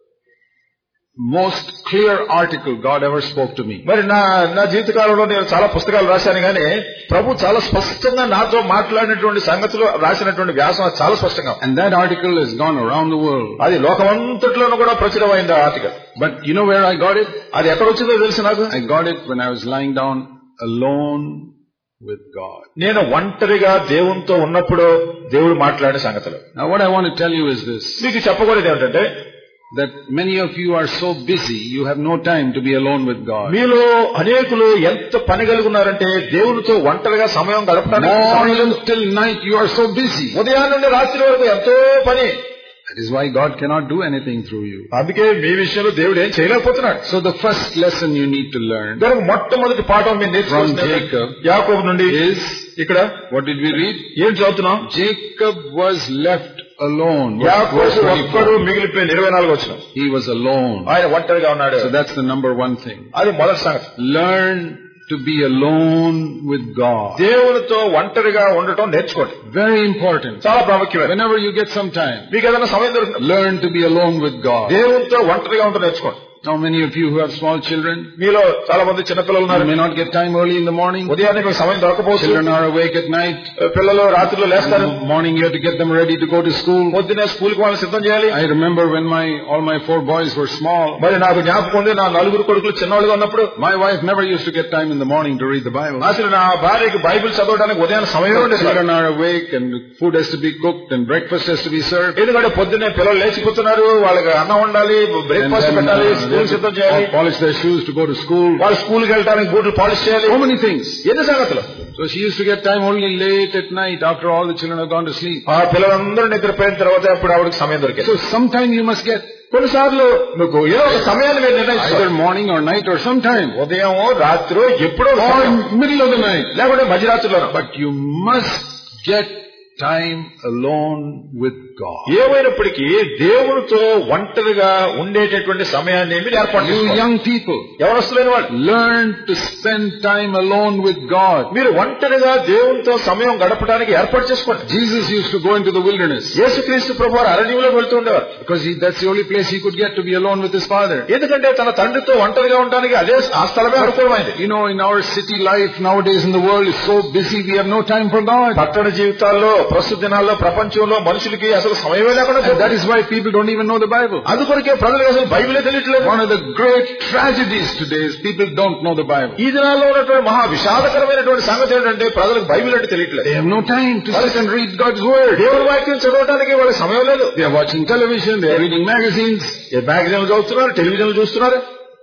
most clear article God ever spoke to me. మరి నా నా జీవితకాలంలో నేను చాలా పుస్తకాలు రాశాను కానీ ప్రభు చాలా స్పష్టంగా నాతో మాట్లాడినటువంటి సంగతులు రాసినటువంటి వ్యాసం చాలా స్పష్టంగా. And that article has gone around the world. అది లోకమంతట్లోనూ కూడా ప్రచురమైంది ఆ article. But you know where I got it? అది ఎక్కడ వచ్చిందో తెలుసు నాకు. I got it when I was lying down alone with God. నేను ఒంటరిగా దేవునితో ఉన్నప్పుడు దేవుడు మాట్లాడే సంగతులు. Now what I want to tell you is this. మీకు చెప్పకూడదు ఏమిటంటే that many of you are so busy, you have no time to be alone with God. మీలో అనేకులు ఎంత పని కలిగి ఉన్నారంటే దేవునితో ఒంటరిగా సమయం గడపడానికి. Morning till night you are so busy. ఉదయం నుండి రాత్రి వరకు ఎంతో పని. That is why God cannot do anything through you. అందుకే మీ విషయంలో దేవుడు ఏం చేయలేకపోతున్నాడు. So the first lesson you need to learn దానికి మొట్టమొదటి పాఠం మీరు నేర్చుకోవాలి. యాకోబు నుండి is ఇక్కడ what did we read? ఏం చదువుతున్నాం? Jacob was left alone. యాకోబు ఒక్కడు మిగిలిపోయిన ఇరవై నాలుగు వచ్చిన. He was alone. ఆయన ఒంటరిగా ఉన్నాడు. So that's the number one thing. అది మొదటి సంగతి. Learn to be alone with God. దేవునితో ఒంటరిగా ఉండటం నేర్చుకోండి. Very important. చాలా ప్రాముఖ్యమైనది. Whenever you get some time, మీకు ఏదైనా సమయం దొరికినప్పుడు learn to be alone with God. దేవునితో ఒంటరిగా ఉండటం నేర్చుకోండి. Now many of you who have small children, మీలో చాలా మంది చిన్న పిల్లలు ఉన్నారు. You may not get time early in the morning. ఉదయాన్నే సమయం దొరకపోవచ్చు. Children are awake at night. పిల్లలు రాత్రిలో లేస్తారు. In the morning you have to get them ready to go to school. పొద్దున్నే స్కూల్ కి వాళ్ళని సిద్ధం చేయాలి. I remember when my all my four boys were small. మరి నాకు జ్ఞాపకం ఉంది, నా నలుగురు కొడుకులు చిన్నవాళ్ళుగా ఉన్నప్పుడు my wife never used to get time in the morning to read the Bible. అసలు నా భార్యకి బైబిల్ చదవడానికి ఉదయాన్నే సమయం ఉండేది. Children are awake and food has to be cooked and breakfast has to be served. ఎందుకంటే పొద్దున్నే పిల్లలు లేచిపోతున్నారు, వాళ్ళకి అన్నం వండాలి, బ్రేక్ఫాస్ట్ పెట్టాలి, స్కూల్ సిద్ధం చేయాలి, polish their shoes to go to school. వాళ్ళు స్కూల్ కి వెళ్ళడానికి బూట్లు పాలిష్ చేయాలి. So many things. ఎన్ని సంగతులు. So she used to get time only late at night after all the children have gone to sleep. ఆ పిల్లలందరూ నిద్రపోయిన తర్వాత అప్పుడు ఆవిడకి సమయం దొరికేది. So sometime you must get. కొన్నిసార్లు మీకు ఏదో ఒక సమయాన్ని మీరు నిర్ణయించాలి. Either morning or night or sometime. ఉదయం రాత్రి ఎప్పుడో or middle of the night. లేకుంటే మధ్యరాత్రిలో. But you must get time alone with God. ఏమైనప్పటికీ దేవునితో ఒంటరిగా ఉండేటటువంటి సమయాన్ని మీరు ఏర్పాటు చేసుకోవాలి. You young people, ఎవరొస్తలేని వాళ్ళు, learn to spend time alone with God. మీరు ఒంటరిగా దేవునితో సమయం గడపడానికి ఏర్పాటు చేసుకోండి. Jesus used to go into the wilderness. యేసుక్రీస్తు ప్రభువారు అరణ్యంలో వెళ్తూ ఉండేవారు. Because he, that's the only place he could get to be alone with his father. ఎందుకంటే తన తండ్రితో ఒంటరిగా ఉండడానికి అదే ఆ స్థలమే అనుకూలమైంది. You know, in our city life nowadays in the world is so busy, we have no time for God. పట్టణ జీవితాల్లో ప్రస్తుత దినాల్లో ప్రపంచంలో మనుషులకి అసలు సమయమే లేకుండా. That is why people don't even know the Bible. అందుకొరకే ప్రజలకు అసలు బైబిలే తెలియట్లేదు. One of the great tragedies today is people don't know the Bible. ఈ దినాల్లో ఉన్నటువంటి మహా విషాదకరమైనటువంటి సంగతి ఏంటంటే ప్రజలకు బైబిల్ అంటే తెలియట్లేదు. They have no time to sit and read God's word. దేవుని వాక్యం చదవడానికి వాళ్ళకి సమయం లేదు. They are watching television, they are reading magazines. ఏ మ్యాగజైన్లు చదువుతున్నారు, టెలివిజన్లు చూస్తున్నారు.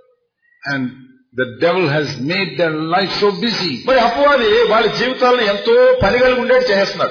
And the devil has made their life so busy. మరి అపవాది వాళ్ళ జీవితాలను ఎంతో పని కలిగి ఉండేట్టు చేస్తున్నారు.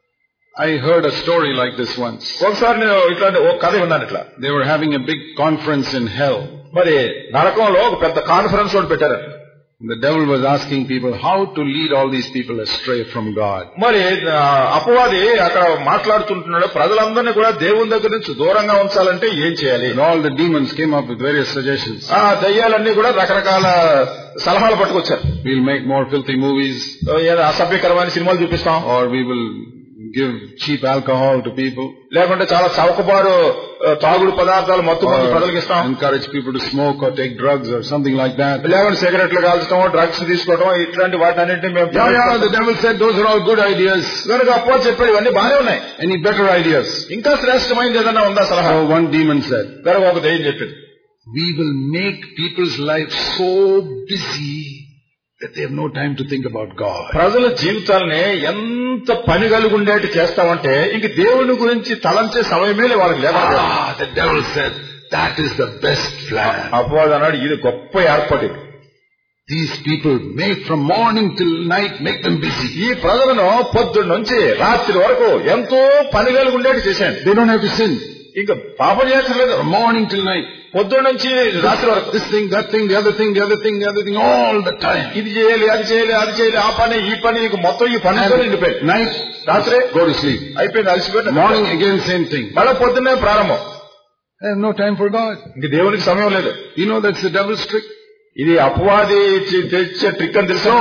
I heard a story like this once. ఒకసారి నేను ఇట్లాంటి ఒక కథ విన్నాను. ఇట్లా they were having a big conference in hell. మరి నరకంలో ఒక పెద్ద కాన్ఫరెన్స్ ఒకటి పెట్టారు. The devil was asking people how to lead all these people astray from God. మరి అపవాది అక్కడ మాట్లాడుతుంటున్నాడు, ప్రజలందరినీ కూడా దేవుని దగ్గర నుంచి దూరంగా ఉంచాలంటే ఏం చేయాలి? And all the demons came up with various suggestions. ఆ దయ్యాలన్నీ కూడా రకరకాల సలహాలు పట్టుకొచ్చారు. We'll make more filthy movies. అసభ్యకరమైన సినిమాలు చూపిస్తాం. Or we will give cheap alcohol to people. లేకుంటే చాలా చౌకబారు తాగుడు పదార్థాలు మొత్తం ప్రజలకు ఇస్తాం. Encourage people to smoke or take drugs or something like that. లేకుంటే సిగరెట్లు కాల్చడం, డ్రగ్స్ తీసుకోవడం, ఇట్లాంటి వాటన్నింటినీ మేము. The devil said those are all good ideas. కనుక అపవాది చెప్పాడు ఇవన్నీ బానే ఉన్నాయి. Any better ideas? ఇంకా శ్రేష్టమైనది ఏదైనా ఉందా సలహా? So one demon said, కనుక ఒక దయ్యం చెప్పింది, we will make people's life so busy that they have no time to think about God. ప్రజల జీవితాలని ఎంత పని కలిగి ఉండేట్టు చేస్తామంటే ఇంక దేవుని గురించి తలంచే సమయమే వాళ్ళకి లేదు. The devil said that is the best plan. అపవాది అన్నాడు ఇది గొప్ప ఏర్పాటు. These people make from morning till night, make them busy. ఈ ప్రజలను పొద్దున్న నుంచి రాత్రి వరకు ఎంతో పని కలిగి ఉండేట్టు చేశాను. They don't have to sin. ఇంకా పాపం చేయట్లేదు. From morning till night. పొద్దున్న నుంచి రాత్రి వరకు this thing, that thing, the other thing, the other thing, the other thing, all the time. ఇది చేయాలి, అది చేయాలి, అది చేయాలి, ఆ పని ఈ పని, ఇక మొత్తం ఈ పని నిండిపోయి నైట్ రాత్రి go to sleep. అయిపోయింది, అలసిపోయింది. Morning again same thing. మళ్ళీ పొద్దున్నే ప్రారంభం. I have no time for God. ఇంక దేవునికి సమయం లేదు. You know that's the devil's trick. ఇది అపవాది తెచ్చే ట్రిక్ అని తెలుసు.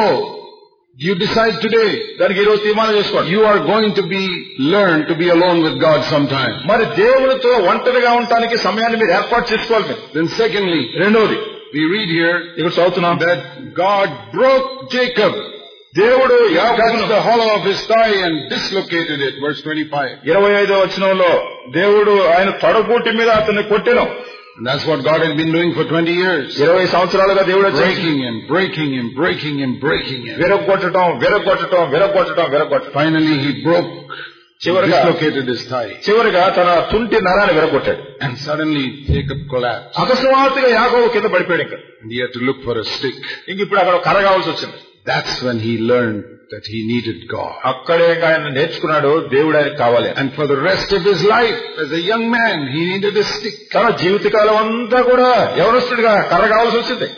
You decide today. దానికి ఈ రోజు తీర్మానం చేసుకోండి. You are going to be learn to be alone with God sometime. మరి దేవునితో ఒంటరిగా ఉండటానికి సమయాన్ని మీరు ఏర్పాటు చేసుకోవాలి. Then secondly, రెండోది we read here ఇక్కడ చదువుతున్నాం that God broke Jacob. దేవుడు యాకోబును the hollow of his thigh and dislocated it. Verse twenty-five. ఇరవై ఐదో వచనంలో దేవుడు ఆయన తొడగూటి మీద అతన్ని కొట్టెను. And that's what God had been doing for twenty years. ఇరవై సంవత్సరాలుగా దేవుడు breaking him, breaking him, breaking him, breaking him. విరగొట్టడం, విరగొట్టడం, విరగొట్టడం, విరగొట్టడం. Finally he broke, dislocated his thigh. చివరిగా తన తుంటి నరాన్ని విరగొట్టాడు. And suddenly Jacob collapsed. అకస్మాత్తుగా యాకోబు కింద పడిపోయాడు. ఇంకా and he had to look for a stick. ఇంక ఇప్పుడు అక్కడ కర్ర కావాల్సి వచ్చింది. That's when he learned that he needed God. అక్కడే ఆయన నేర్చుకున్నాడు దేవుడు ఆయనకు కావాలి. And for the rest of his life as a young man he needed a stick. తన జీవితకాలం అంతా కూడా యవనస్తుడిగా కర్ర కావాల్సి వచ్చింది.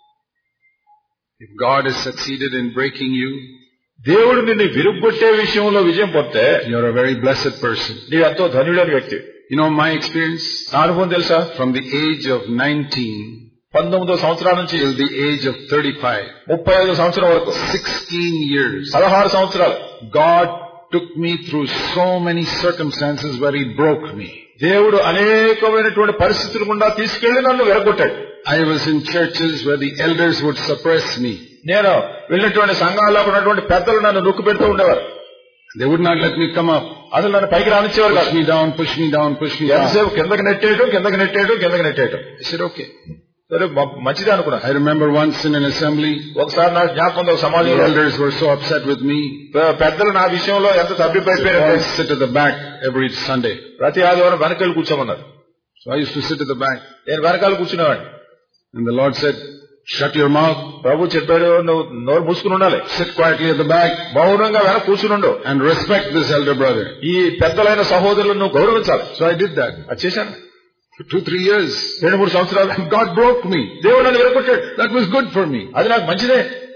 If God has succeeded in breaking you, దేవుడు నిన్ను విరుగ్గొట్టే విషయంలో విజయం పొందితే you're a very blessed person. నీవు ఎంతో ధన్యుడైన వ్యక్తి. You know my experience? నా అనుభవం తెలుసా? From the age of nineteen పంతొమ్మిదో సంవత్సరాల నుంచి till the age of thirty-five, ముప్పై ఐదు సంవత్సరం వరకు sixteen years, పదహారు సంవత్సరాలు God took me through so many circumstances where he broke me. దేవుడు అనేకమైనటువంటి పరిస్థితుల గుండా తీసుకెళ్లి నన్ను విరగొట్టాడు. I was in churches where the elders would suppress me. నేను వెళ్ళినటువంటి సంఘాల్లో ఉన్నటువంటి పెద్దలు నన్ను నొక్కు పెడుతూ ఉండేవారు. They would not let me come up. అసలు నన్ను పైకి రానిచ్చేవారు కాదు. Push me down, push me down, push me down. ఎంతసేపు కిందకి నెట్టేయడం, కిందకి నెట్టేయడం, కిందకి నెట్టేయడం. I said okay. సరే మంచిదే అనుకున్నా. I remember once in an assembly, ఒకసారి నా జ్ఞాపకం ఒక సమాజంలో the elders were so upset with me. పెద్దలు నా విషయంలో ఎంత తప్పిపోయిపోయారు. I sit at the back every Sunday. ప్రతి ఆదివారం వెనకాల కూర్చోమన్నారు. So I used to sit at the back. నేను వెనకాల కూర్చునేవాడిని. And the Lord said, shut your mouth. ప్రభు చెప్పాడు నువ్వు నోరు మూసుకుని ఉండాలి. Sit quietly at the back. మౌనంగా వెనక కూర్చుని ఉండు. And respect this elder brother. ఈ పెద్దలైన సహోదరులను నువ్వు గౌరవించాలి. So I did that. అది చేశాను. For two, three years. రెండు మూడు సంవత్సరాలు. God broke me. దేవుడు నన్ను విరగొట్టాడు. That was good for me. అది నాకు మంచిదే.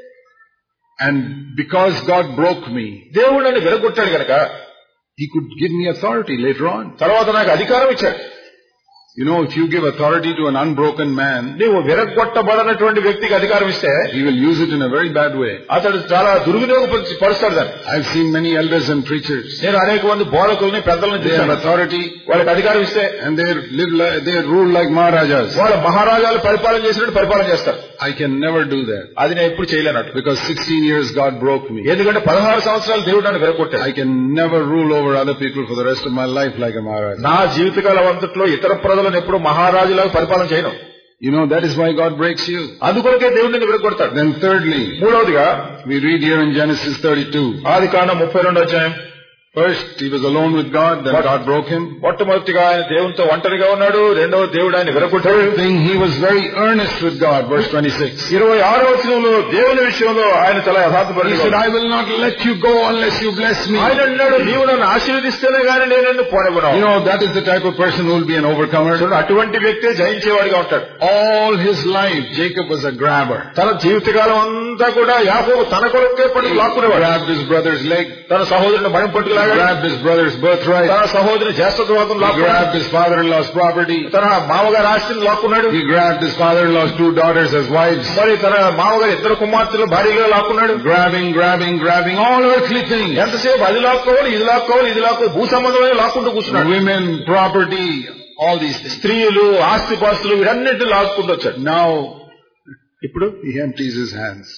And because God broke me, దేవుడు నన్ను విరగొట్టాడు కనుక he could give me authority later on. తర్వాత నాకు అధికారం ఇచ్చాడు. You know, if you give authority to an unbroken man, నీవు విరగొట్టబడనటువంటి వ్యక్తికి అధికారం ఇస్తే he will use it in a very bad way. అతడు చాలా దుర్వినియోగపరుస్తాడు దాన్ని. I've seen many elders and preachers. నేను అనేక మంది బోధకుల్ని పెద్దలను They have చూశాను. authority, వాళ్ళకి అధికారం ఇస్తే and they live like, they rule like maharajas. వాళ్ళ మహారాజాలు పరిపాలన చేసినట్టు పరిపాలన చేస్తారు. I can never do that. అది నేను ఎప్పుడు చేయలేనట్టు. Because sixteen years God broke me. ఎందుకంటే పదహారు సంవత్సరాలు దేవుడు నన్ను విరగొట్టాడు. I can never rule over other people for the rest of my life like a maharaja. నా జీవితకాలం అంతట్లో ఇతర ప్రజలను ఎప్పుడు మహారాజులాగా పరిపాలన చేయను. You know, that is why God breaks you. అందుకొరకే దేవుడు నిన్ను విరగొడతాడు. Then thirdly, మూడవదిగా we read here in Genesis thirty-two. ఆదికాండం ముప్పై రెండు అధ్యాయం First, he was alone with God, then God broke him. మొట్టమొదటిగా ఆయన దేవునితో ఒంటరిగా ఉన్నాడు, రెండవ దేవుడు ఆయన విరగొట్టాడు. Third thing, he was very earnest with God, verse twenty-six. ఇరవై ఆరవ వచనంలో దేవుని విషయంలో ఆయన చాలా యథార్థపరుడు. He said, I will not let you go unless you bless me. ఆయన అన్నాడు, నీవు నన్ను ఆశీర్వదిస్తేనే గాని నేను నిన్ను పోనివ్వను. You know, that is the type of person who will be an overcomer. అటువంటి వ్యక్తే జయించేవాడిగా ఉంటాడు. All his life, Jacob was a grabber. తన జీవితకాలం అంతా కూడా యాకోబు తన కొరకే పట్టుకు లాక్కునేవాడు. Grabbed his brother's leg. తన సహోదరుని భయం పట్టుకులాగాడు. Grabbed his brother's birthright. తన సహోదరుని జ్యేష్ఠత్వం లాక్కున్నాడు. He grabbed his father-in-law's property. తన మామగారి ఆస్తిని లాక్కున్నాడు. He grabbed his father-in-law's two daughters as wives. మరి తన మామగారి ఇద్దరు కుమార్తెలు భార్యగా లాక్కున్నాడు. Grabbing, grabbing, grabbing all earthly things. ఎంతసేపు అది లాక్కోవాలి, ఇది లాక్కోవాలి, ఇది లాక్కో భూ సంబంధమైన లాక్కుంటూ కూర్చున్నాడు. Women, property, all these things. స్త్రీలు, ఆస్తిపాస్తులు వీటన్నిటిని లాక్కుంటూ వచ్చాడు. Now, ఇప్పుడు he empties his hands.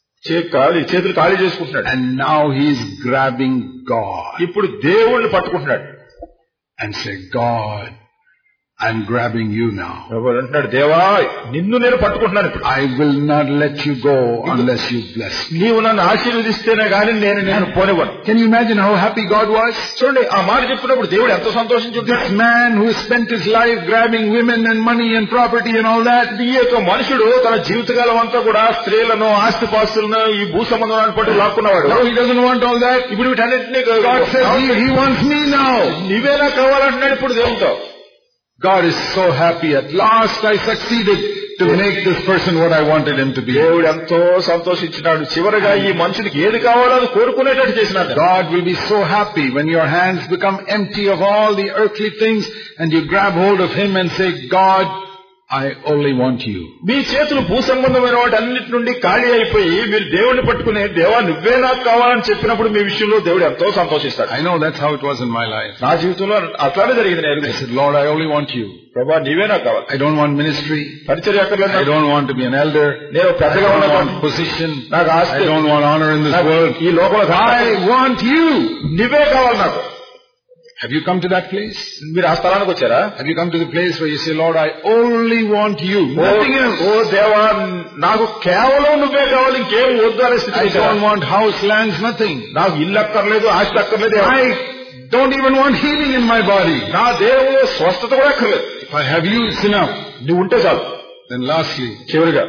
చేతులు ఖాళీ చేసుకుంటున్నాడు. And now he is grabbing God. ఇప్పుడు దేవుణ్ణి పట్టుకుంటున్నాడు. And say, God, I'm grabbing you now. ఎవరు అంటున్నాడు, దేవా నిన్ను నేను పట్టుకుంటున్నాను ఇప్పుడు. I will not let you go unless you bless me. నీవు నన్ను ఆశీర్వదిస్తేనే గాని నేను నేను పోనివ్వను. Can you imagine how happy God was? చూడండి, ఆ మాట చెప్పినప్పుడు దేవుడు ఎంతో సంతోషించుంటాడు. This man who spent his life grabbing women and money and property and all that. ఈ యొక్క మనుషుడు తన జీవితకాలం అంతా కూడా స్త్రీలను, ఆస్తిపాస్తులను, ఈ భూ సంబంధాలను పట్టు లాక్కున్నవాడు. No, he doesn't want all that. ఇప్పుడు వీటన్నిటినీ God says he, he wants me now. నీవేనా కావాలంటున్నాడు ఇప్పుడు దేవునితో. God is so happy. At last I succeeded to make this person what I wanted him to be. దేవుడు ఎంతో సంతోషించినాడు. చివరగా ఈ మనుషుడికి ఏది కావాలో అది కోరుకునేటట్టు చేసినాడు. God will be so happy when your hands become empty of all the earthly things and you grab hold of him and say, God, I only want you. మీ చేతులు భూ సంబంధమైన వాటి అన్నిటి నుండి ఖాళీ అయిపోయి మీరు దేవుడిని పట్టుకునే, దేవా నువ్వే నాకు కావాలని చెప్పినప్పుడు మీ విషయంలో దేవుడు ఎంతో సంతోషిస్తాడు. I know that's how it was in my life. నా జీవితంలో అట్లానే జరిగింది. నేను I said, Lord, I only want you. ప్రభా నీవే నాకు కావాలి. I don't want ministry. పరిచర్య అక్కర్లేదు. I don't want to be an elder. నేను పెద్దగా I don't want position. నాకు ఆస్తి. I don't want honor in this world. ఈ లోకంలో I want you. నీవే కావాలి నాకు. Have you come to that place? మీరు ఆ స్థలానికి వచ్చారా? Have you come to the place where you say, Lord, I only want you, nothing else? ఓ దేవా నాకు కేవలం నువ్వే కావాలి, ఇంకేం వద్దు అనే స్థితి. I don't want house, lands, nothing. నాకు ఇల్లు అక్కర్లేదు, ఆస్తి అక్కర్లేదు. I don't even want healing in my body. నా దేవుడు స్వస్థత కూడా అక్కర్లేదు. If I have you, it's enough. నువ్వు ఉంటే చాలు. Then lastly, చివరిగా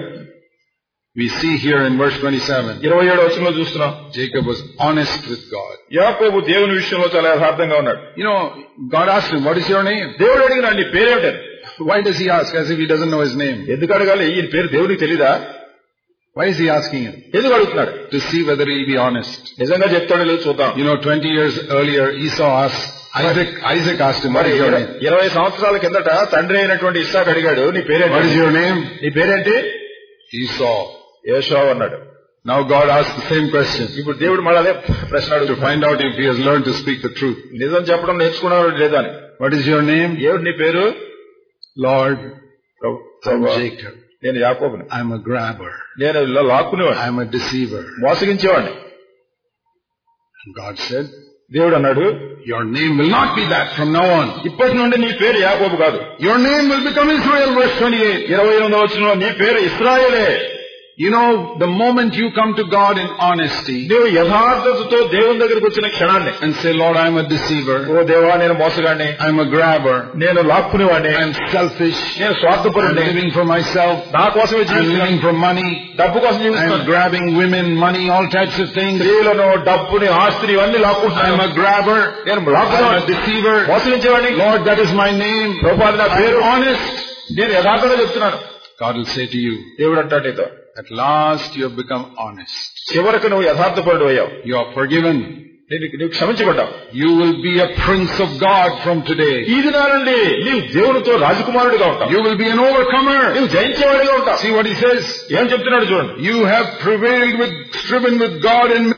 we see here in verse twenty-seven, ఇరవై ఏడు వచనంలో చూస్తున్నాం, Jacob was honest with God. యాకోబు దేవుని విషయంలో చాలా యథార్థంగా ఉన్నాడు. You know, God asked him, what is your name? దేవుడు అడిగినాడు, నీ పేరేమిటని. Why does he ask as if he doesn't know his name? ఎందుకు అడగాలి? ఈయన పేరు దేవుడికి తెలీదా? Why is he asking him? ఎందుకు అడుగుతున్నాడు? To see whether he'll be honest. నిజంగా చెప్తాడో లేదు చూద్దాం. You know, twenty years earlier, Esau asked, Isaac, Isaac asked him, what is your name? ఇరవై సంవత్సరాల కిందట తండ్రి అయినటువంటి ఇస్సాకు అడిగాడు, నీ పేరేంటి? What is your name? నీ పేరేంటి? Esau. ఏశావు అన్నాడు. Now God asked the same question. ఇప్పుడు దేవుడు మళ్ళీ అదే ప్రశ్న అడుగు, to find out if he has learned to speak the truth. నిజం చెప్పడం నేర్చుకున్నాడు లేదా అని. What is your name? ఏమిటి నీ పేరు? Lord, I'm Jacob. నేను యాకోబుని. I'm a grabber. నేను లాక్కునేవాడిని. I'm a deceiver. మోసగించేవాడిని. And God said, దేవుడు అన్నాడు, your name will not be that from now on. ఇప్పటి నుండి నీ పేరు యాకోబు కాదు. Your name will become Israel, verse twenty-eight. ఇరవై ఎనిమిదవ వచనంలో నీ పేరు ఇశ్రాయేలే. You know, the moment you come to God in honesty, నీవు యథార్థతతో దేవుని దగ్గరికి వచ్చిన క్షణాన్ని, and say, Lord, I'm a deceiver. ఓ దేవా నేను మోసగాడిని. I'm a grabber. నేను లాక్కునేవాడిని. I'm selfish. నేను స్వార్థపరుడిని. I'm living for myself. నా కోసమే I'm జీవిస్తున్నాను. living for money. డబ్బు కోసం I'm జీవిస్తున్నాను. grabbing women, money, all types of things. స్త్రీలను, డబ్బుని, ఆస్తిని ఇవన్నీ లాక్కుంటున్నాను. I'm a grabber. నేను I'm a లాక్కునేవాడిని. deceiver. మోసగించేవాడిని. Lord, that is my name. ప్రభువా నా పేరు. I'm honest. నేను యథార్థంగా చెప్తున్నాను. God will say to you, దేవుడు అంటాడు నీతో, at last you have become honest. చివరకు నువ్వు యథార్థపరుడు అయ్యావు. You are forgiven. నీవు క్షమించబడ్డావు. You will be a prince of God from today. ఈ దినాల నుండి నీవు దేవునితో రాజకుమారుడిగా ఉంటావు. You will be an overcomer. నువ్వు జయించేవాడిగా ఉంటావు. See what he says? ఏం చెప్తున్నాడు చూడండి. You have prevailed with, striven with God in